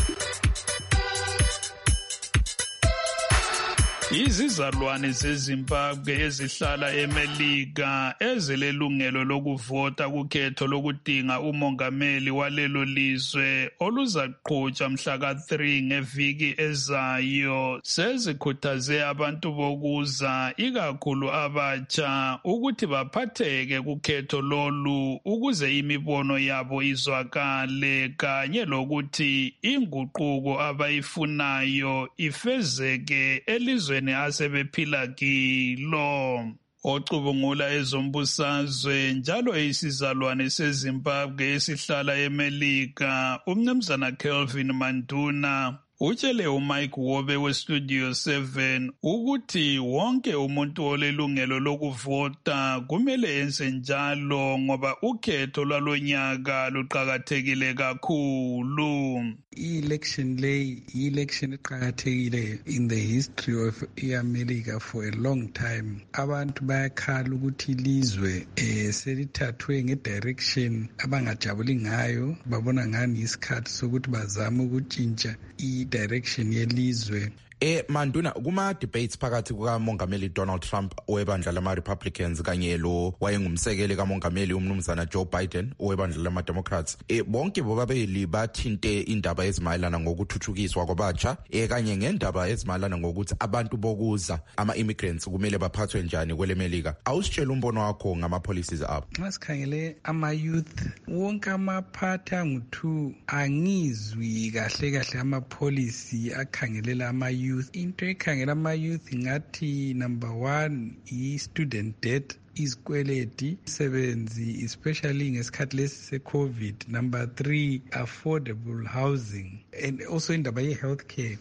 W: Izizalwane zeZimbabwe ezihlala eMelika ezilelungelo lokuvota kukhetho lokudinga umongameli walelo lizwe oluzaqhutshwa mhla ka-3 ngeviki ezayo sezikhuthaze abantu bokuza ikakhulu abatsha ukuthi baphatheke kukhetho lolu ukuze imibono yabo izwakale kanye lokuthi inguquko abayifunayo ifezeke elizweni asebephila kilo. Ocubungula ezombusazwe njalo isizalwane seZimbabwe esihlala eMelika uMnumzana Kelvin Manduna utshele uMike Wobe weStudio 7 ukuthi wonke umuntu olelungelo lokuvota kumele enze njalo ngoba ukhetho lwalonyaka luqakathekile kakhulu.
Y: I-election eqakathekile in the history of iAmerica for a long time. Abantu bayakhala ukuthi ilizwe selithathwe ngedirection abangajabuli ngayo, babona ngani isikhathi sokuthi bazame ukutshintsha i-direction yelizwe.
T: Manduna, kuma-debates phakathi kukamongameli Donald Trump owebandla lama-Republicans kanye lo wayengumsekeli kamongameli umnumzana Joe Biden owebandla lama-Democrats, bonke bobabili bathinte indaba ezimayelana ngokuthuthukiswa kwabatsha kanye ngendaba ezimayelana ngokuthi abantu bokuza ama-immigrants kumele baphathwe njani kwele Melika. Awusitshela umbono wakho ngama-policies abo.
Y: Nxa sikhangele ama-youth wonke amaphathi angu-2 angizwi kahle ama-policy akhangelela ama-youth. Into ekhangela ama-youth ngathi number 1 i-student debt, izikweleti, sebenzi especially ngesikhathi lesi se-COVID. Number 3 affordable housing and also indaba ye-healthcare.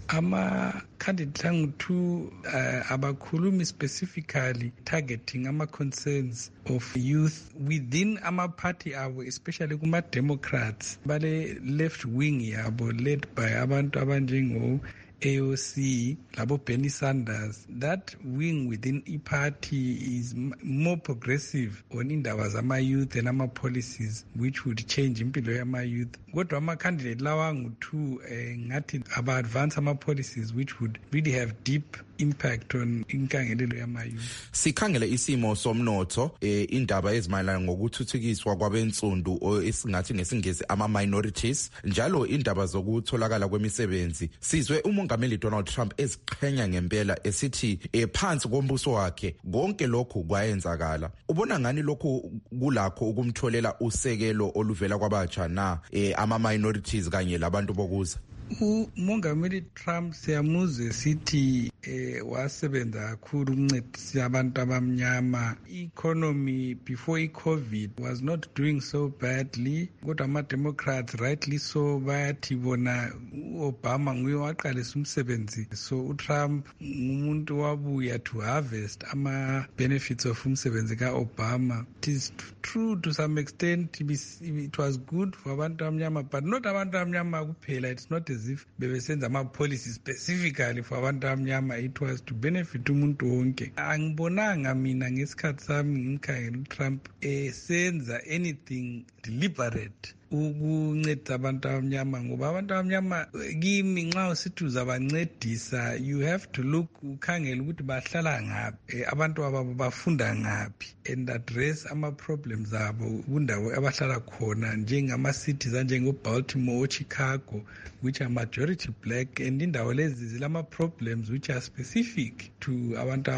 Y: Ama-candidate angu-2 abakhulumi specifically targeting ama-concerns of youth within ama-party abo, especially kuma-Democrats bale left wing yabo led by abantu abanjengo AOC, labo Bernie Sanders. That wing within party is more progressive on indaba zama-youth and ama-policies which would change impilo yama-youth. Kodwa ama-candidate lawa angu-2 ngathi aba-advance ama-policies which would really have deep impact on inkangelelo yama-youth.
T: Sikhangele isimo somnotho, indaba ezimayelana ngokuthuthukiswa kwabensundu esingathi ngesingisi ama-minorities, njalo indaba zokutholakala kwemisebenzi. Sizwe umongameli Donald Trump eziqhenya ngempela esithi phansi kombuso wakhe konke lokhu kwayenzakala. Ubona ngani lokhu kulakho ukumtholela usekelo oluvela kwabatsha na ama-minorities kanye labantu bokuza?
Y: uMongameli Trump siyamuzwe sithi wasebenza kakhulu ukuncedisa abantu abamnyama. Economy before i-COVID was not doing so badly, kodwa ama-Democrats rightly so bayathi bona u-Obama nguye waqalisa umsebenzi, so uTrump ngumuntu wabuya to harvest ama-benefits of umsebenzi ka-Obama. It is true to some extent it was good for abantu abamnyama, but not abantu abamnyama kuphela. It's not as if bebesenza ama-policy specifically for abantu abamnyama. It was to benefit umuntu wonke. Angibonanga mina ngesikhathi sami ngimkhangela uTrump esenza anything deliberate ukunceda abantu abamnyama, ngoba abantu abamnyama kimi nxa usithi uzabancedisa you have to look ukhangela ukuthi bahlala ngaphi, abantu ababo bafunda ngaphi, and address ama-problems abo kundawo abahlala khona, njengama-cities anjengo-Baltimore, Chicago, which are majority black, and indawo lezi zilama-problems which are specific to abantu abamnyama.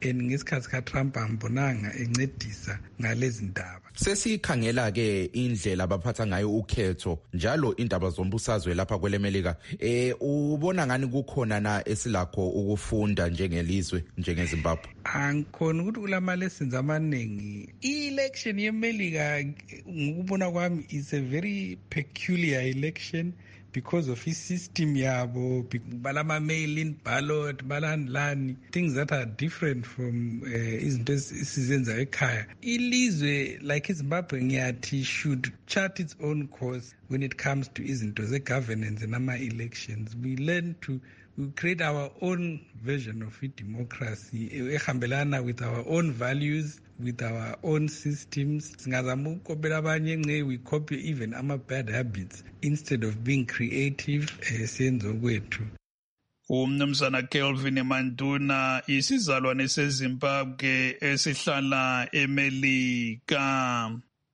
Y: and ngesikhathi kaTrump ambonanga encedisa ngalezi ndaba.
T: Sesikhangela ke indlela abaphatha ngayo ukhetho njalo indaba zombusazwe lapha kwelemelika. Ubona ngani kukhona na esilakho ukufunda njengelizwe njengeZimbabwe?
Y: Angikhona ukuthi kulama lessons amaningi. I-election yeMelika ngokubona kwami is a very peculiar election because of his system yabo, balama mail-in ballot, balandlani, things that are different from izinto esizenza ekhaya. Ilizwe like iZimbabwe ngiyathi should chart its own course when it comes to izinto ze-governance and ama-elections. We create our own version of democracy ehambelana with our own values, with our own systems. Singazama ukukopela abanye nce, we copy even ama-bad habits instead of being creative senzo kwethu.
W: Umnumzana Kelvin Manduna isizalwane seZimbabwe esihlala eMelika.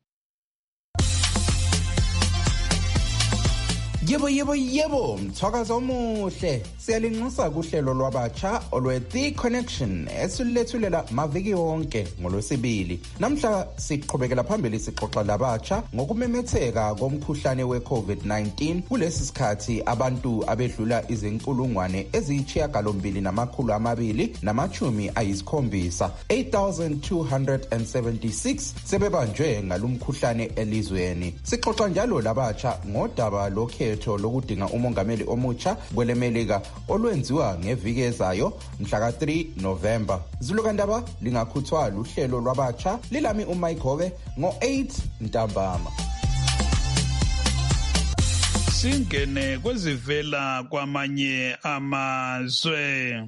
T: Yebo, mthwakazo omuhle. Siyalinxusa kuhlelo lwabatsha olwe-The Connection esilethulela maviki wonke ngolwesibili. Namhla siqhubekela phambili sixoxa labatsha ngokumemetheka komkhuhlane we-COVID-19 kulesi sikhathi abantu abedlula izinkulungwane eziyisishiyagalombili-270 8,276 sebebanjwe ngalumkhuhlane elizweni. Sixoxa njalo labatsha ngodaba lokhetho lokudinga umongameli omutsha kwelemelika olwenziwa ngeviki ezayo mhla ka-3 November. Zulukandaba lingakhuthwa luhlelo lwabatsha lilami uMike Hove ngo-8 ntambama.
W: Singene kwezivela kwamanye amazwe.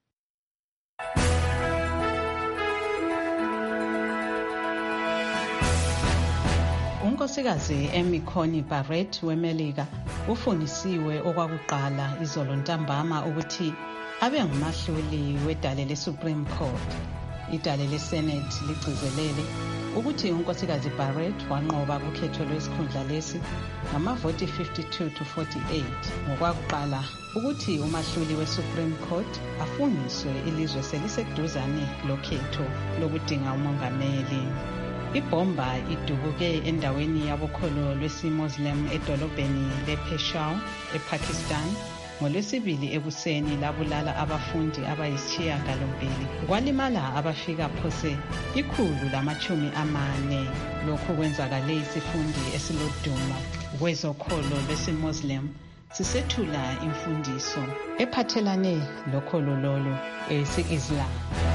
G: Unkosikazi Amy Coney Barrett weMelika ufundisiwe okwakuqala izolo ntambama ukuthi abe ngumahluli wedale leSupreme Court. Idale leSenate ligcizelele ukuthi unkosikazi Barrett wanqoba kukhetho lwesikhundla lesi ngamavoti 52-48 ngokwakuqala ukuthi umahluli weSupreme Court afundiswe ilizwe seliseduzane lokhetho lokudinga umongameli. Ibomba idubuke endaweni yabokholo lwesi-Muslim edolobheni lePeshawar ePakistan ngolwesibili ekuseni labulala abafundi abayisishiyagalombili. Kwalimala abafika phose 140. Lokhu kwenzakale isifundi esilodumo kwezokholo lwesi-Muslim sisethula imfundiso ephathelane lokholo lolo esi-Islam.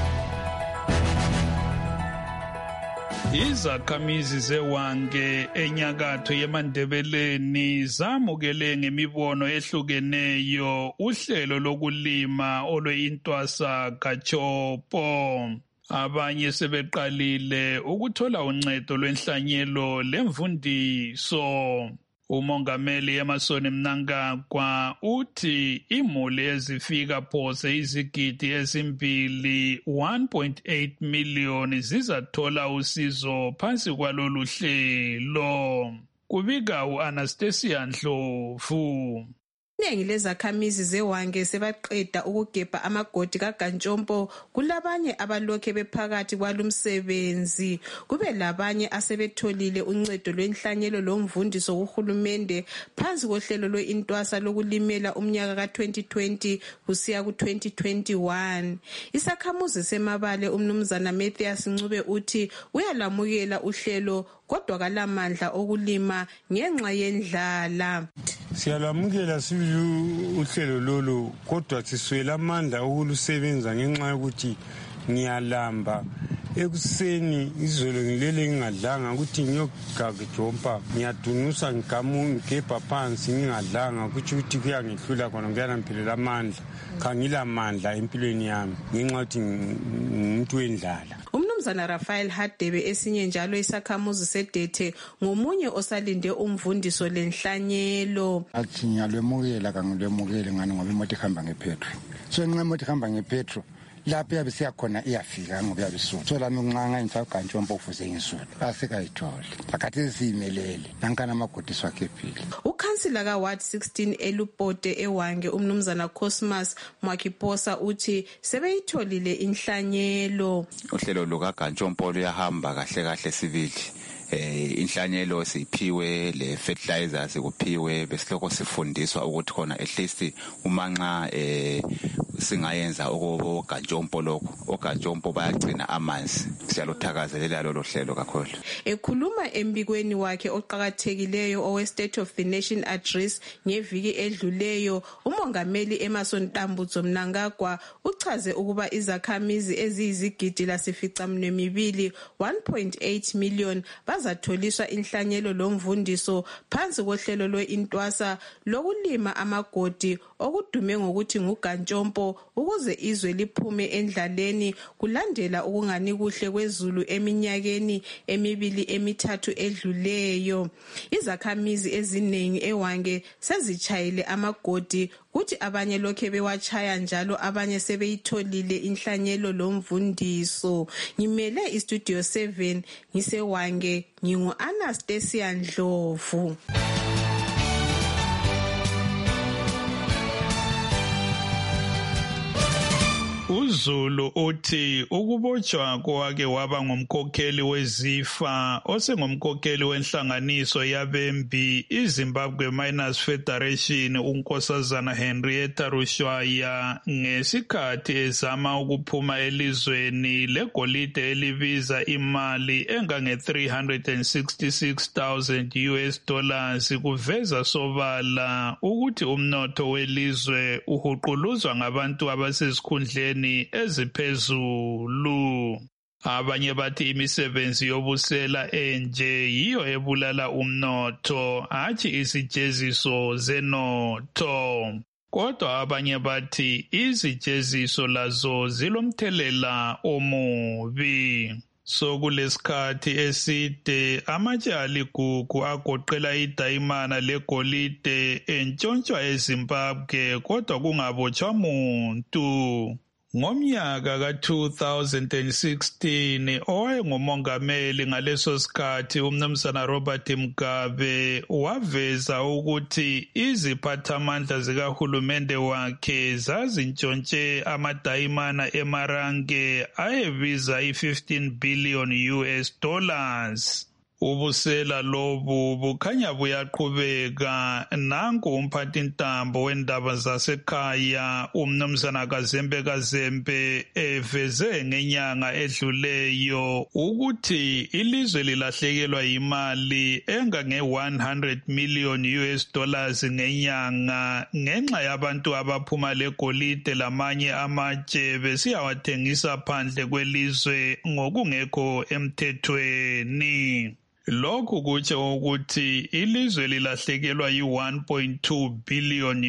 W: Izakhamizi zeWange enyakatho yeMandebeleni zamukele ngemibono ehlukeneyo uhlelo lokulima olweintwasa kaChopo. Abanye sebeqalile ukuthola uncedo lwenhlanyelo lemfundiso. Umongameli Emmerson Mnangagwa uthi imuli ezifika phose izigidi ezimbili 1.8 million zizathola usizo phansi kwalolu hlelo. Kubika uAnastasia Ndlovu.
H: Iningi lezakhamizi zeWange sebaqeda ukugebha amagodi kaGantshompo. Kulabanye abalokhe bephakathi kwalumsebenzi. Kube labanye asebetholile uncedo lwenhlanyelo lomvundiso kuhulumende phansi kohlelo lweintwasa lokulimela umnyaka ka-2020 kusiya ku-2021. Isakhamuzi semabale umnumzana Matthias Ncube uthi uyalamukela uhlelo kodwa kalamandla okulima ngenxa yendlala.
I: Siyalamukela uhlelo lolu kodwa siswela amandla okulusebenza ngenxa yokuthi ngiyalamba ekuseni izolo ngilele ngingadlanga ukuthi ngiyogagijompa ngiyadunusa ngigebha phansi ngingadlanga ukuthi kuyangihlula khona kuyanampilela amandla khangila amandla empilweni yami ngenxa yokuthi ngumuntu wendlala.
H: Umnumzana Raphael Hadebe esinye njalo isakhamuzi sedethe ngomunye osalinde umvundiso lenhlanyelo.
J: Athi ngiyalwemukela kangilwemukele ngani ngoba imoto ihamba ngepetrol. So nxa imoto ihamba ngepetrol lapho yabe siyakhona iyafika ngoba yabisuka. So lami nqanga intsagantshompo ufuze ngisuka. Asikayitholi. Akathe siyimelele. Nankana amagodi swakhe phila.
H: ukhansila ka-Ward 16 eLupote eWange umnumzana Cosmas Mwakiposa uthi sebeyitholile inhlanyelo.
D: Uhlelo lukaGantshompo luyahamba kahle kahle sibili. Inhlanyelo siphiwe le fertilizers kuphiwe besiloko sifundiswa ukuthi khona at least uma nxa singayenza okogantshompo lokho ogantshompo bayagcina amanzi. Siyaluthakazelela lolo hlelo kakhulu.
H: Ekhuluma embikweni wakhe oqhakathekileyo owe State of the Nation address ngeviki edluleyo, umongameli Emerson Tambudzo Mnangagwa uchaze ukuba izakhamizi eziyizigidi lasificaminwembili 1.8 million bazatholiswa inhlanyelo lomvundiso phansi kohlelo lwe-Intwasa lokulima amagodi okudume ngokuthi ngugantshompo ukuze izwe liphume endlaleni kulandela ukungani kuhle kwezulu eminyakeni emibili emithathu edluleyo. Izakhamizi eziningi eWange sezichayile amagodi kuthi abanye lokhe bewachaya njalo abanye sebeyitholile inhlanyelo lomvundiso. Ngimele iStudio 7 ngiseWange ngingu-Anastasia Ndlovu.
W: uZulu uthi ukubotshwa kwake waba ngumkhokheli wezifa osengumkhokheli wenhlanganiso yabembi iZimbabwe Miners Federation uNkosazana Henrietta Rushwaya ngesikhathi ezama ukuphuma elizweni legolide elibiza imali engange $366,000 kuveza sobala ukuthi umnotho welizwe uhuquluzwa ngabantu abasesikhundleni eziphezulu. Abanye bathi imisebenzi yobusela enje yiyo ebulala umnotho hatshi izijeziso zenotho. Kodwa abanye bathi izijeziso lazo zilomthelela omubi. Sokulesikhathi eside amatshe aligugu agoqela idayimana legolide entshontshwa eZimbabwe kodwa kungabotshwa muntu. Ngomnyaka ka-2016 owayengumongameli ngaleso sikhathi umnumzana Robert Mugabe waveza ukuthi iziphathamandla zikahulumende wakhe zazintshontshe amadayimana eMarange ayebiza $15 billion. Ubusela lobu bukhanya buyaqhubeka. Nanku umphathintambo wendaba zasekhaya umnumzana Kazembe eveze ngenyanga edluleyo ukuthi ilizwe lilahlekelwa imali engange $100 million ngenyanga ngenxa yabantu abaphuma legolide lamanye amatshe besiyawathengisa phandle kwelizwe ngokungekho emthethweni. Lokhu kutsho ukuthi ilizwe lilahlekelwa $1.2 billion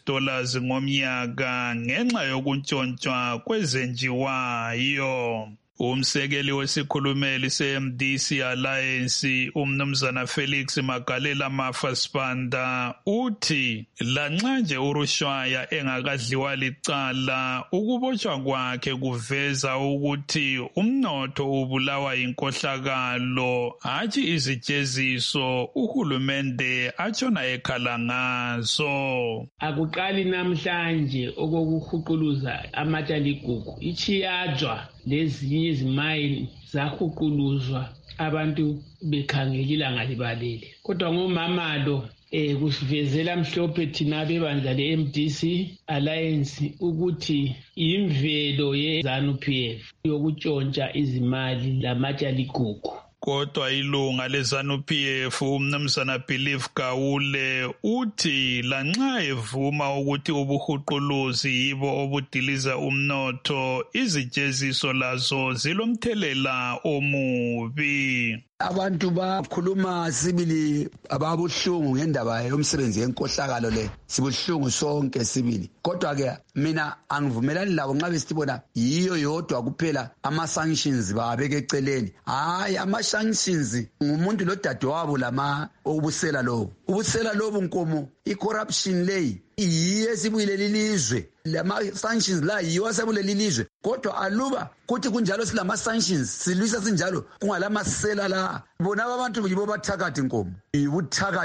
W: ngomnyaka ngenxa yokuntshontshwa kwezenjiwayo. Umsekeli wesikhulumeli se-MDC Alliance umnumzana Felix Magalela Mafasipanda uthi lanxa nje uRushwaya engakadliwa licala ukubotshwa kwakhe kuveza ukuthi umnotho ubulawa yinkohlakalo hatshi izijeziso uhulumende atshona ekhala ngazo.
K: Akuqali namhlanje okokuhuquluza amatshaligugu ichiyajwa lezinye izimayini zahuquluzwa abantu bekhangela ilanga libalele. Kodwa ngomamalo kusivezela mhlophe thina bebandla le-MDC Alliance ukuthi imvelo ye-ZANU-PF yokutshontsha izimali lamatshaligugu.
W: Kodwa ilunga leZANU-PF umnumzana Believe Gawule uthi lanxa evuma ukuthi ubuhuquluzi yibo obudiliza umnotho izijeziso lazo zilomthelela omubi.
L: Abantu bakhuluma sibili ababuhlungu ngendaba yomsebenzi yenkohlakalo le sibuhlungu sonke sibili. Kodwa ke mina angivumelani labo nxa besibona yiyo yodwa kuphela ama-sanctions babeke eceleni. Hayi ama-sanctions ngumuntu lodadewabo lama ubusela lobo. Ubusela lobo nkomo i-corruption leyi yiyo esibuyile lilizwe. Lama-sanctions la yiyo asebulele ilizwe. Kodwa aluba kuthi kunjalo silama-sanctions silwisa sinjalo kungalamasela la bona abantu yibo bathakathi nkomo. Ubuthakathi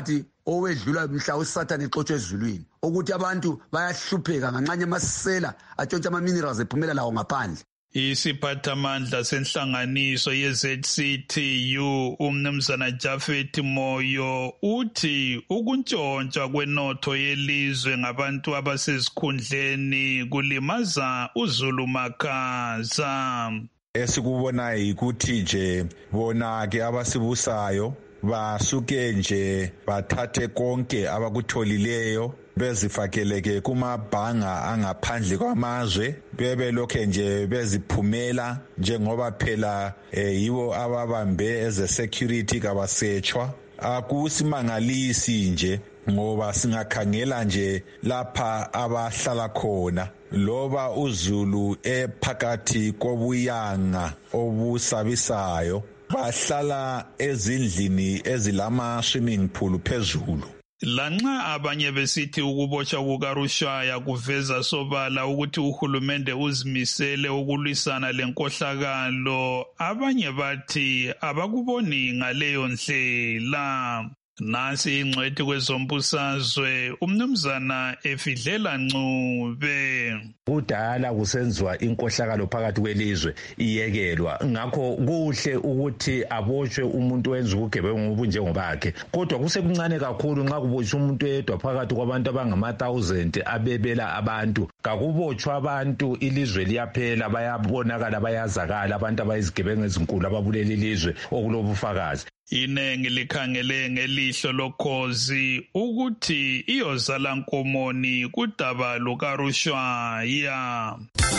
L: owedlula mhla usathane exotshwe ezulwini ukuthi abantu bayahlupheka nganxanye amasela atshontsha ama-minerals ephumela lawo ngaphandle.
W: Isiphathamandla senhlanganiso ye-ZCTU umnumzana Jafet Moyo uthi ukuntshontsha kwenotho yelizwe ngabantu abasesikhundleni kulimaza uZulu makhaza.
M: Esikubonayo yikuthi nje bona ke abasibusayo basuke nje bathathe konke abakutholileyo bezifakeleke kumabhanga angaphandle kwamazwe bebe lokhe nje beziphumela njengoba phela yibo ababambe eze security kabasetshwa. Akusimangalisi nje ngoba singakhangela nje lapha abahlala khona loba uZulu ephakathi kobuyanga obusabisayo bahlala ezindlini ezilama swimming pool phezulu.
W: Lanxa abanye besithi ukubotshwa kukaRushaya kuveza sobala ukuthi uhulumende uzimisele ukulwisana lenkohlakalo, abanye bathi abakuboni ngaleyo ndlela. Nasi ingcwethi kwezombusazwe umnumzana Efidlela Ncube.
N: Kudala kusenziwa inkohlakalo phakathi kwelizwe iyekelwa, ngakho kuhle ukuthi abotshwe umuntu wenza ubugebengu obunjengobakhe, kodwa kusekuncane kakhulu nxa kubotshwa umuntu edwa phakathi kwabantu abangama-1000 abebela abantu. Kakubotshwa abantu ilizwe liyaphela, bayabonakala bayazakala abantu abayizigebengu ezinkulu ababulela ilizwe okulobufakazi.
W: Inengi likhangele ngelihlo lokhozi ukuthi iyozala nkomoni kudaba lukaRushaya.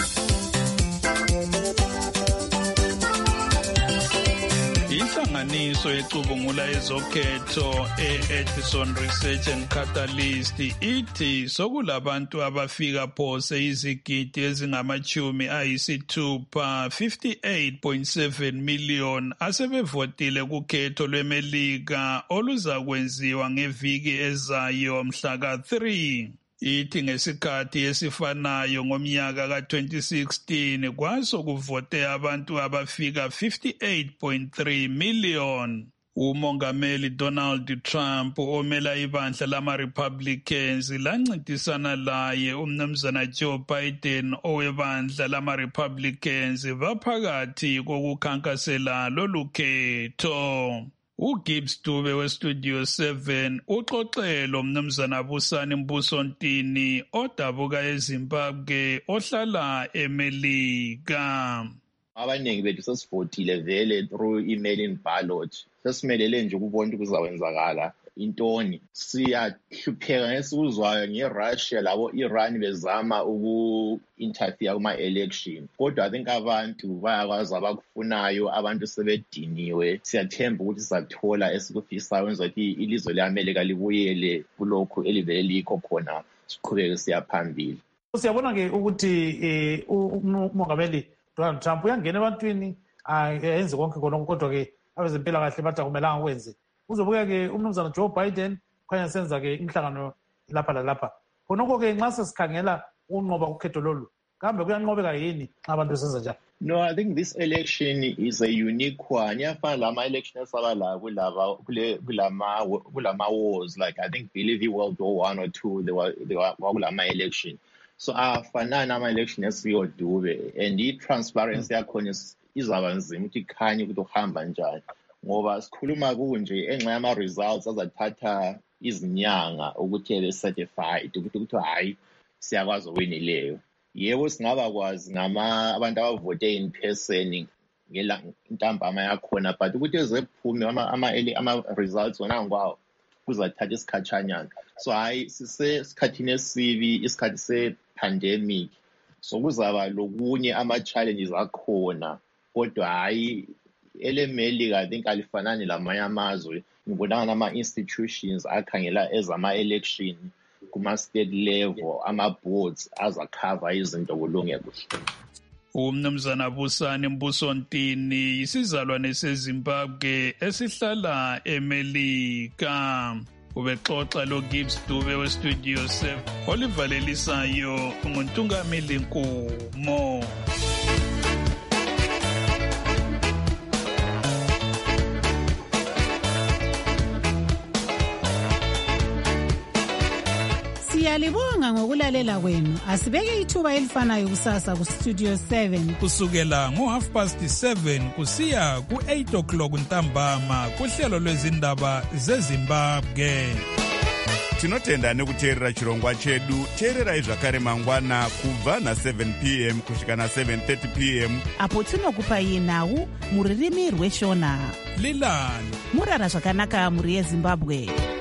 W: Inhlanganiso ecubungula ezokhetho e-Edison Research and Catalyst ithi sokulabantu abafika phose izigidi ezingama-60 58.7 million asebevotile kukhetho lweMelika oluzakwenziwa ngeviki ezayo mhla ka-3. Ithi ngesikhathi esifanayo ngomnyaka ka-2016 kwasokuvote abantu abafika 58.3 million. Umongameli Donald Trump omela ibandla lama-Republicans lancintisana laye umnumzana Joe Biden owebandla lama-Republicans baphakathi kokukhankasela lolu khetho. uGibbs Dube weStudio 7 uxoxelo umnumzana Busani Mbusontini odabuka eZimbabwe ohlala eMelika.
O: Abaningi bethu sesivotile vele through email in ballot. Sesimelele nje ukubona ukuthi kuzawenzakala intoni. Siyahlupheka ngesikuzwayo ngeRussia labo Iran bezama uku-interfere kuma-election. Kodwa I think abantu bayakwazi abakufunayo, abantu sebediniwe. Siyathemba ukuthi sizathola esikufisayo wenza ukuthi ilizwe le-Amerika libuyele kulokhu elivele likho khona siqhubeke siya phambili.
U: Siyabona-ke ukuthi umongameli Donald Trump uyangena ebantwini enze konke khonoko, kodwa-ke abezempilakahle bathi akumelanga kwenze. Uzobuka-ke umnumzana Joe Biden khanya senza-ke imihlangano lapha lalapha. Khonoko-ke nxa sesikhangela ukunqoba kukhetho lolu, kambe kuyanqobeka yini nxa abantu besenza njani?
O: No, I think this election is a unique one. Iyafana lama-election esabalayo kulama wars, like I think believe World War I or II, they were kulama-election. So afanani ama-election esiyodube, and i-transparency yakhona izaba nzima ukuthi ikhanye ukuthi uhamba njani, ngoba sikhuluma kunje enxa yama-results azathatha izinyanga ukuthi ebe-certified ukuthi hayi siyakwazi owinileyo. Yebo singaba kwazi abantu abavote in person ntambama yakhona, but ukuthi ezephume ama-results wona ngikwawo kuzathatha isikhatshanyana. So hayi sisesikhathini esibi, isikhathi se-pandemic, so kuzaba lokunye ama-challenges akhona, kodwa hayi eleMelika I think alifanani lamanye amazwe. Ngibonanga nama-institutions akhangela ezama-election kuma-state level, ama-boards azakhava izinto kulunge kuhle.
W: Umnumzana Busani Mbusontini isizalwane seZimbabwe esihlala eMelika. Ubexoxa lo Gibbs Dube weStudio 7 olivalelisayo nguNtungameli Nkumo.
E: Siyalibonga ngokulalela kwenu. Asibeke ithuba elifanayo kusasa ku Studio 7
W: kusukela ngo7:30 kusiya ku8 ntambama kuhlelo lwezindaba zeZimbabwe.
P: Tinotenda nekuteerera chirongwa chedu. Teererai zvakare mangwana kubva na7 p.m. kusvika na7:30 p.m.
B: apo tinokupai nhau muririmi rweshona.
W: Lilani
B: murara zvakanaka muri yeZimbabwe.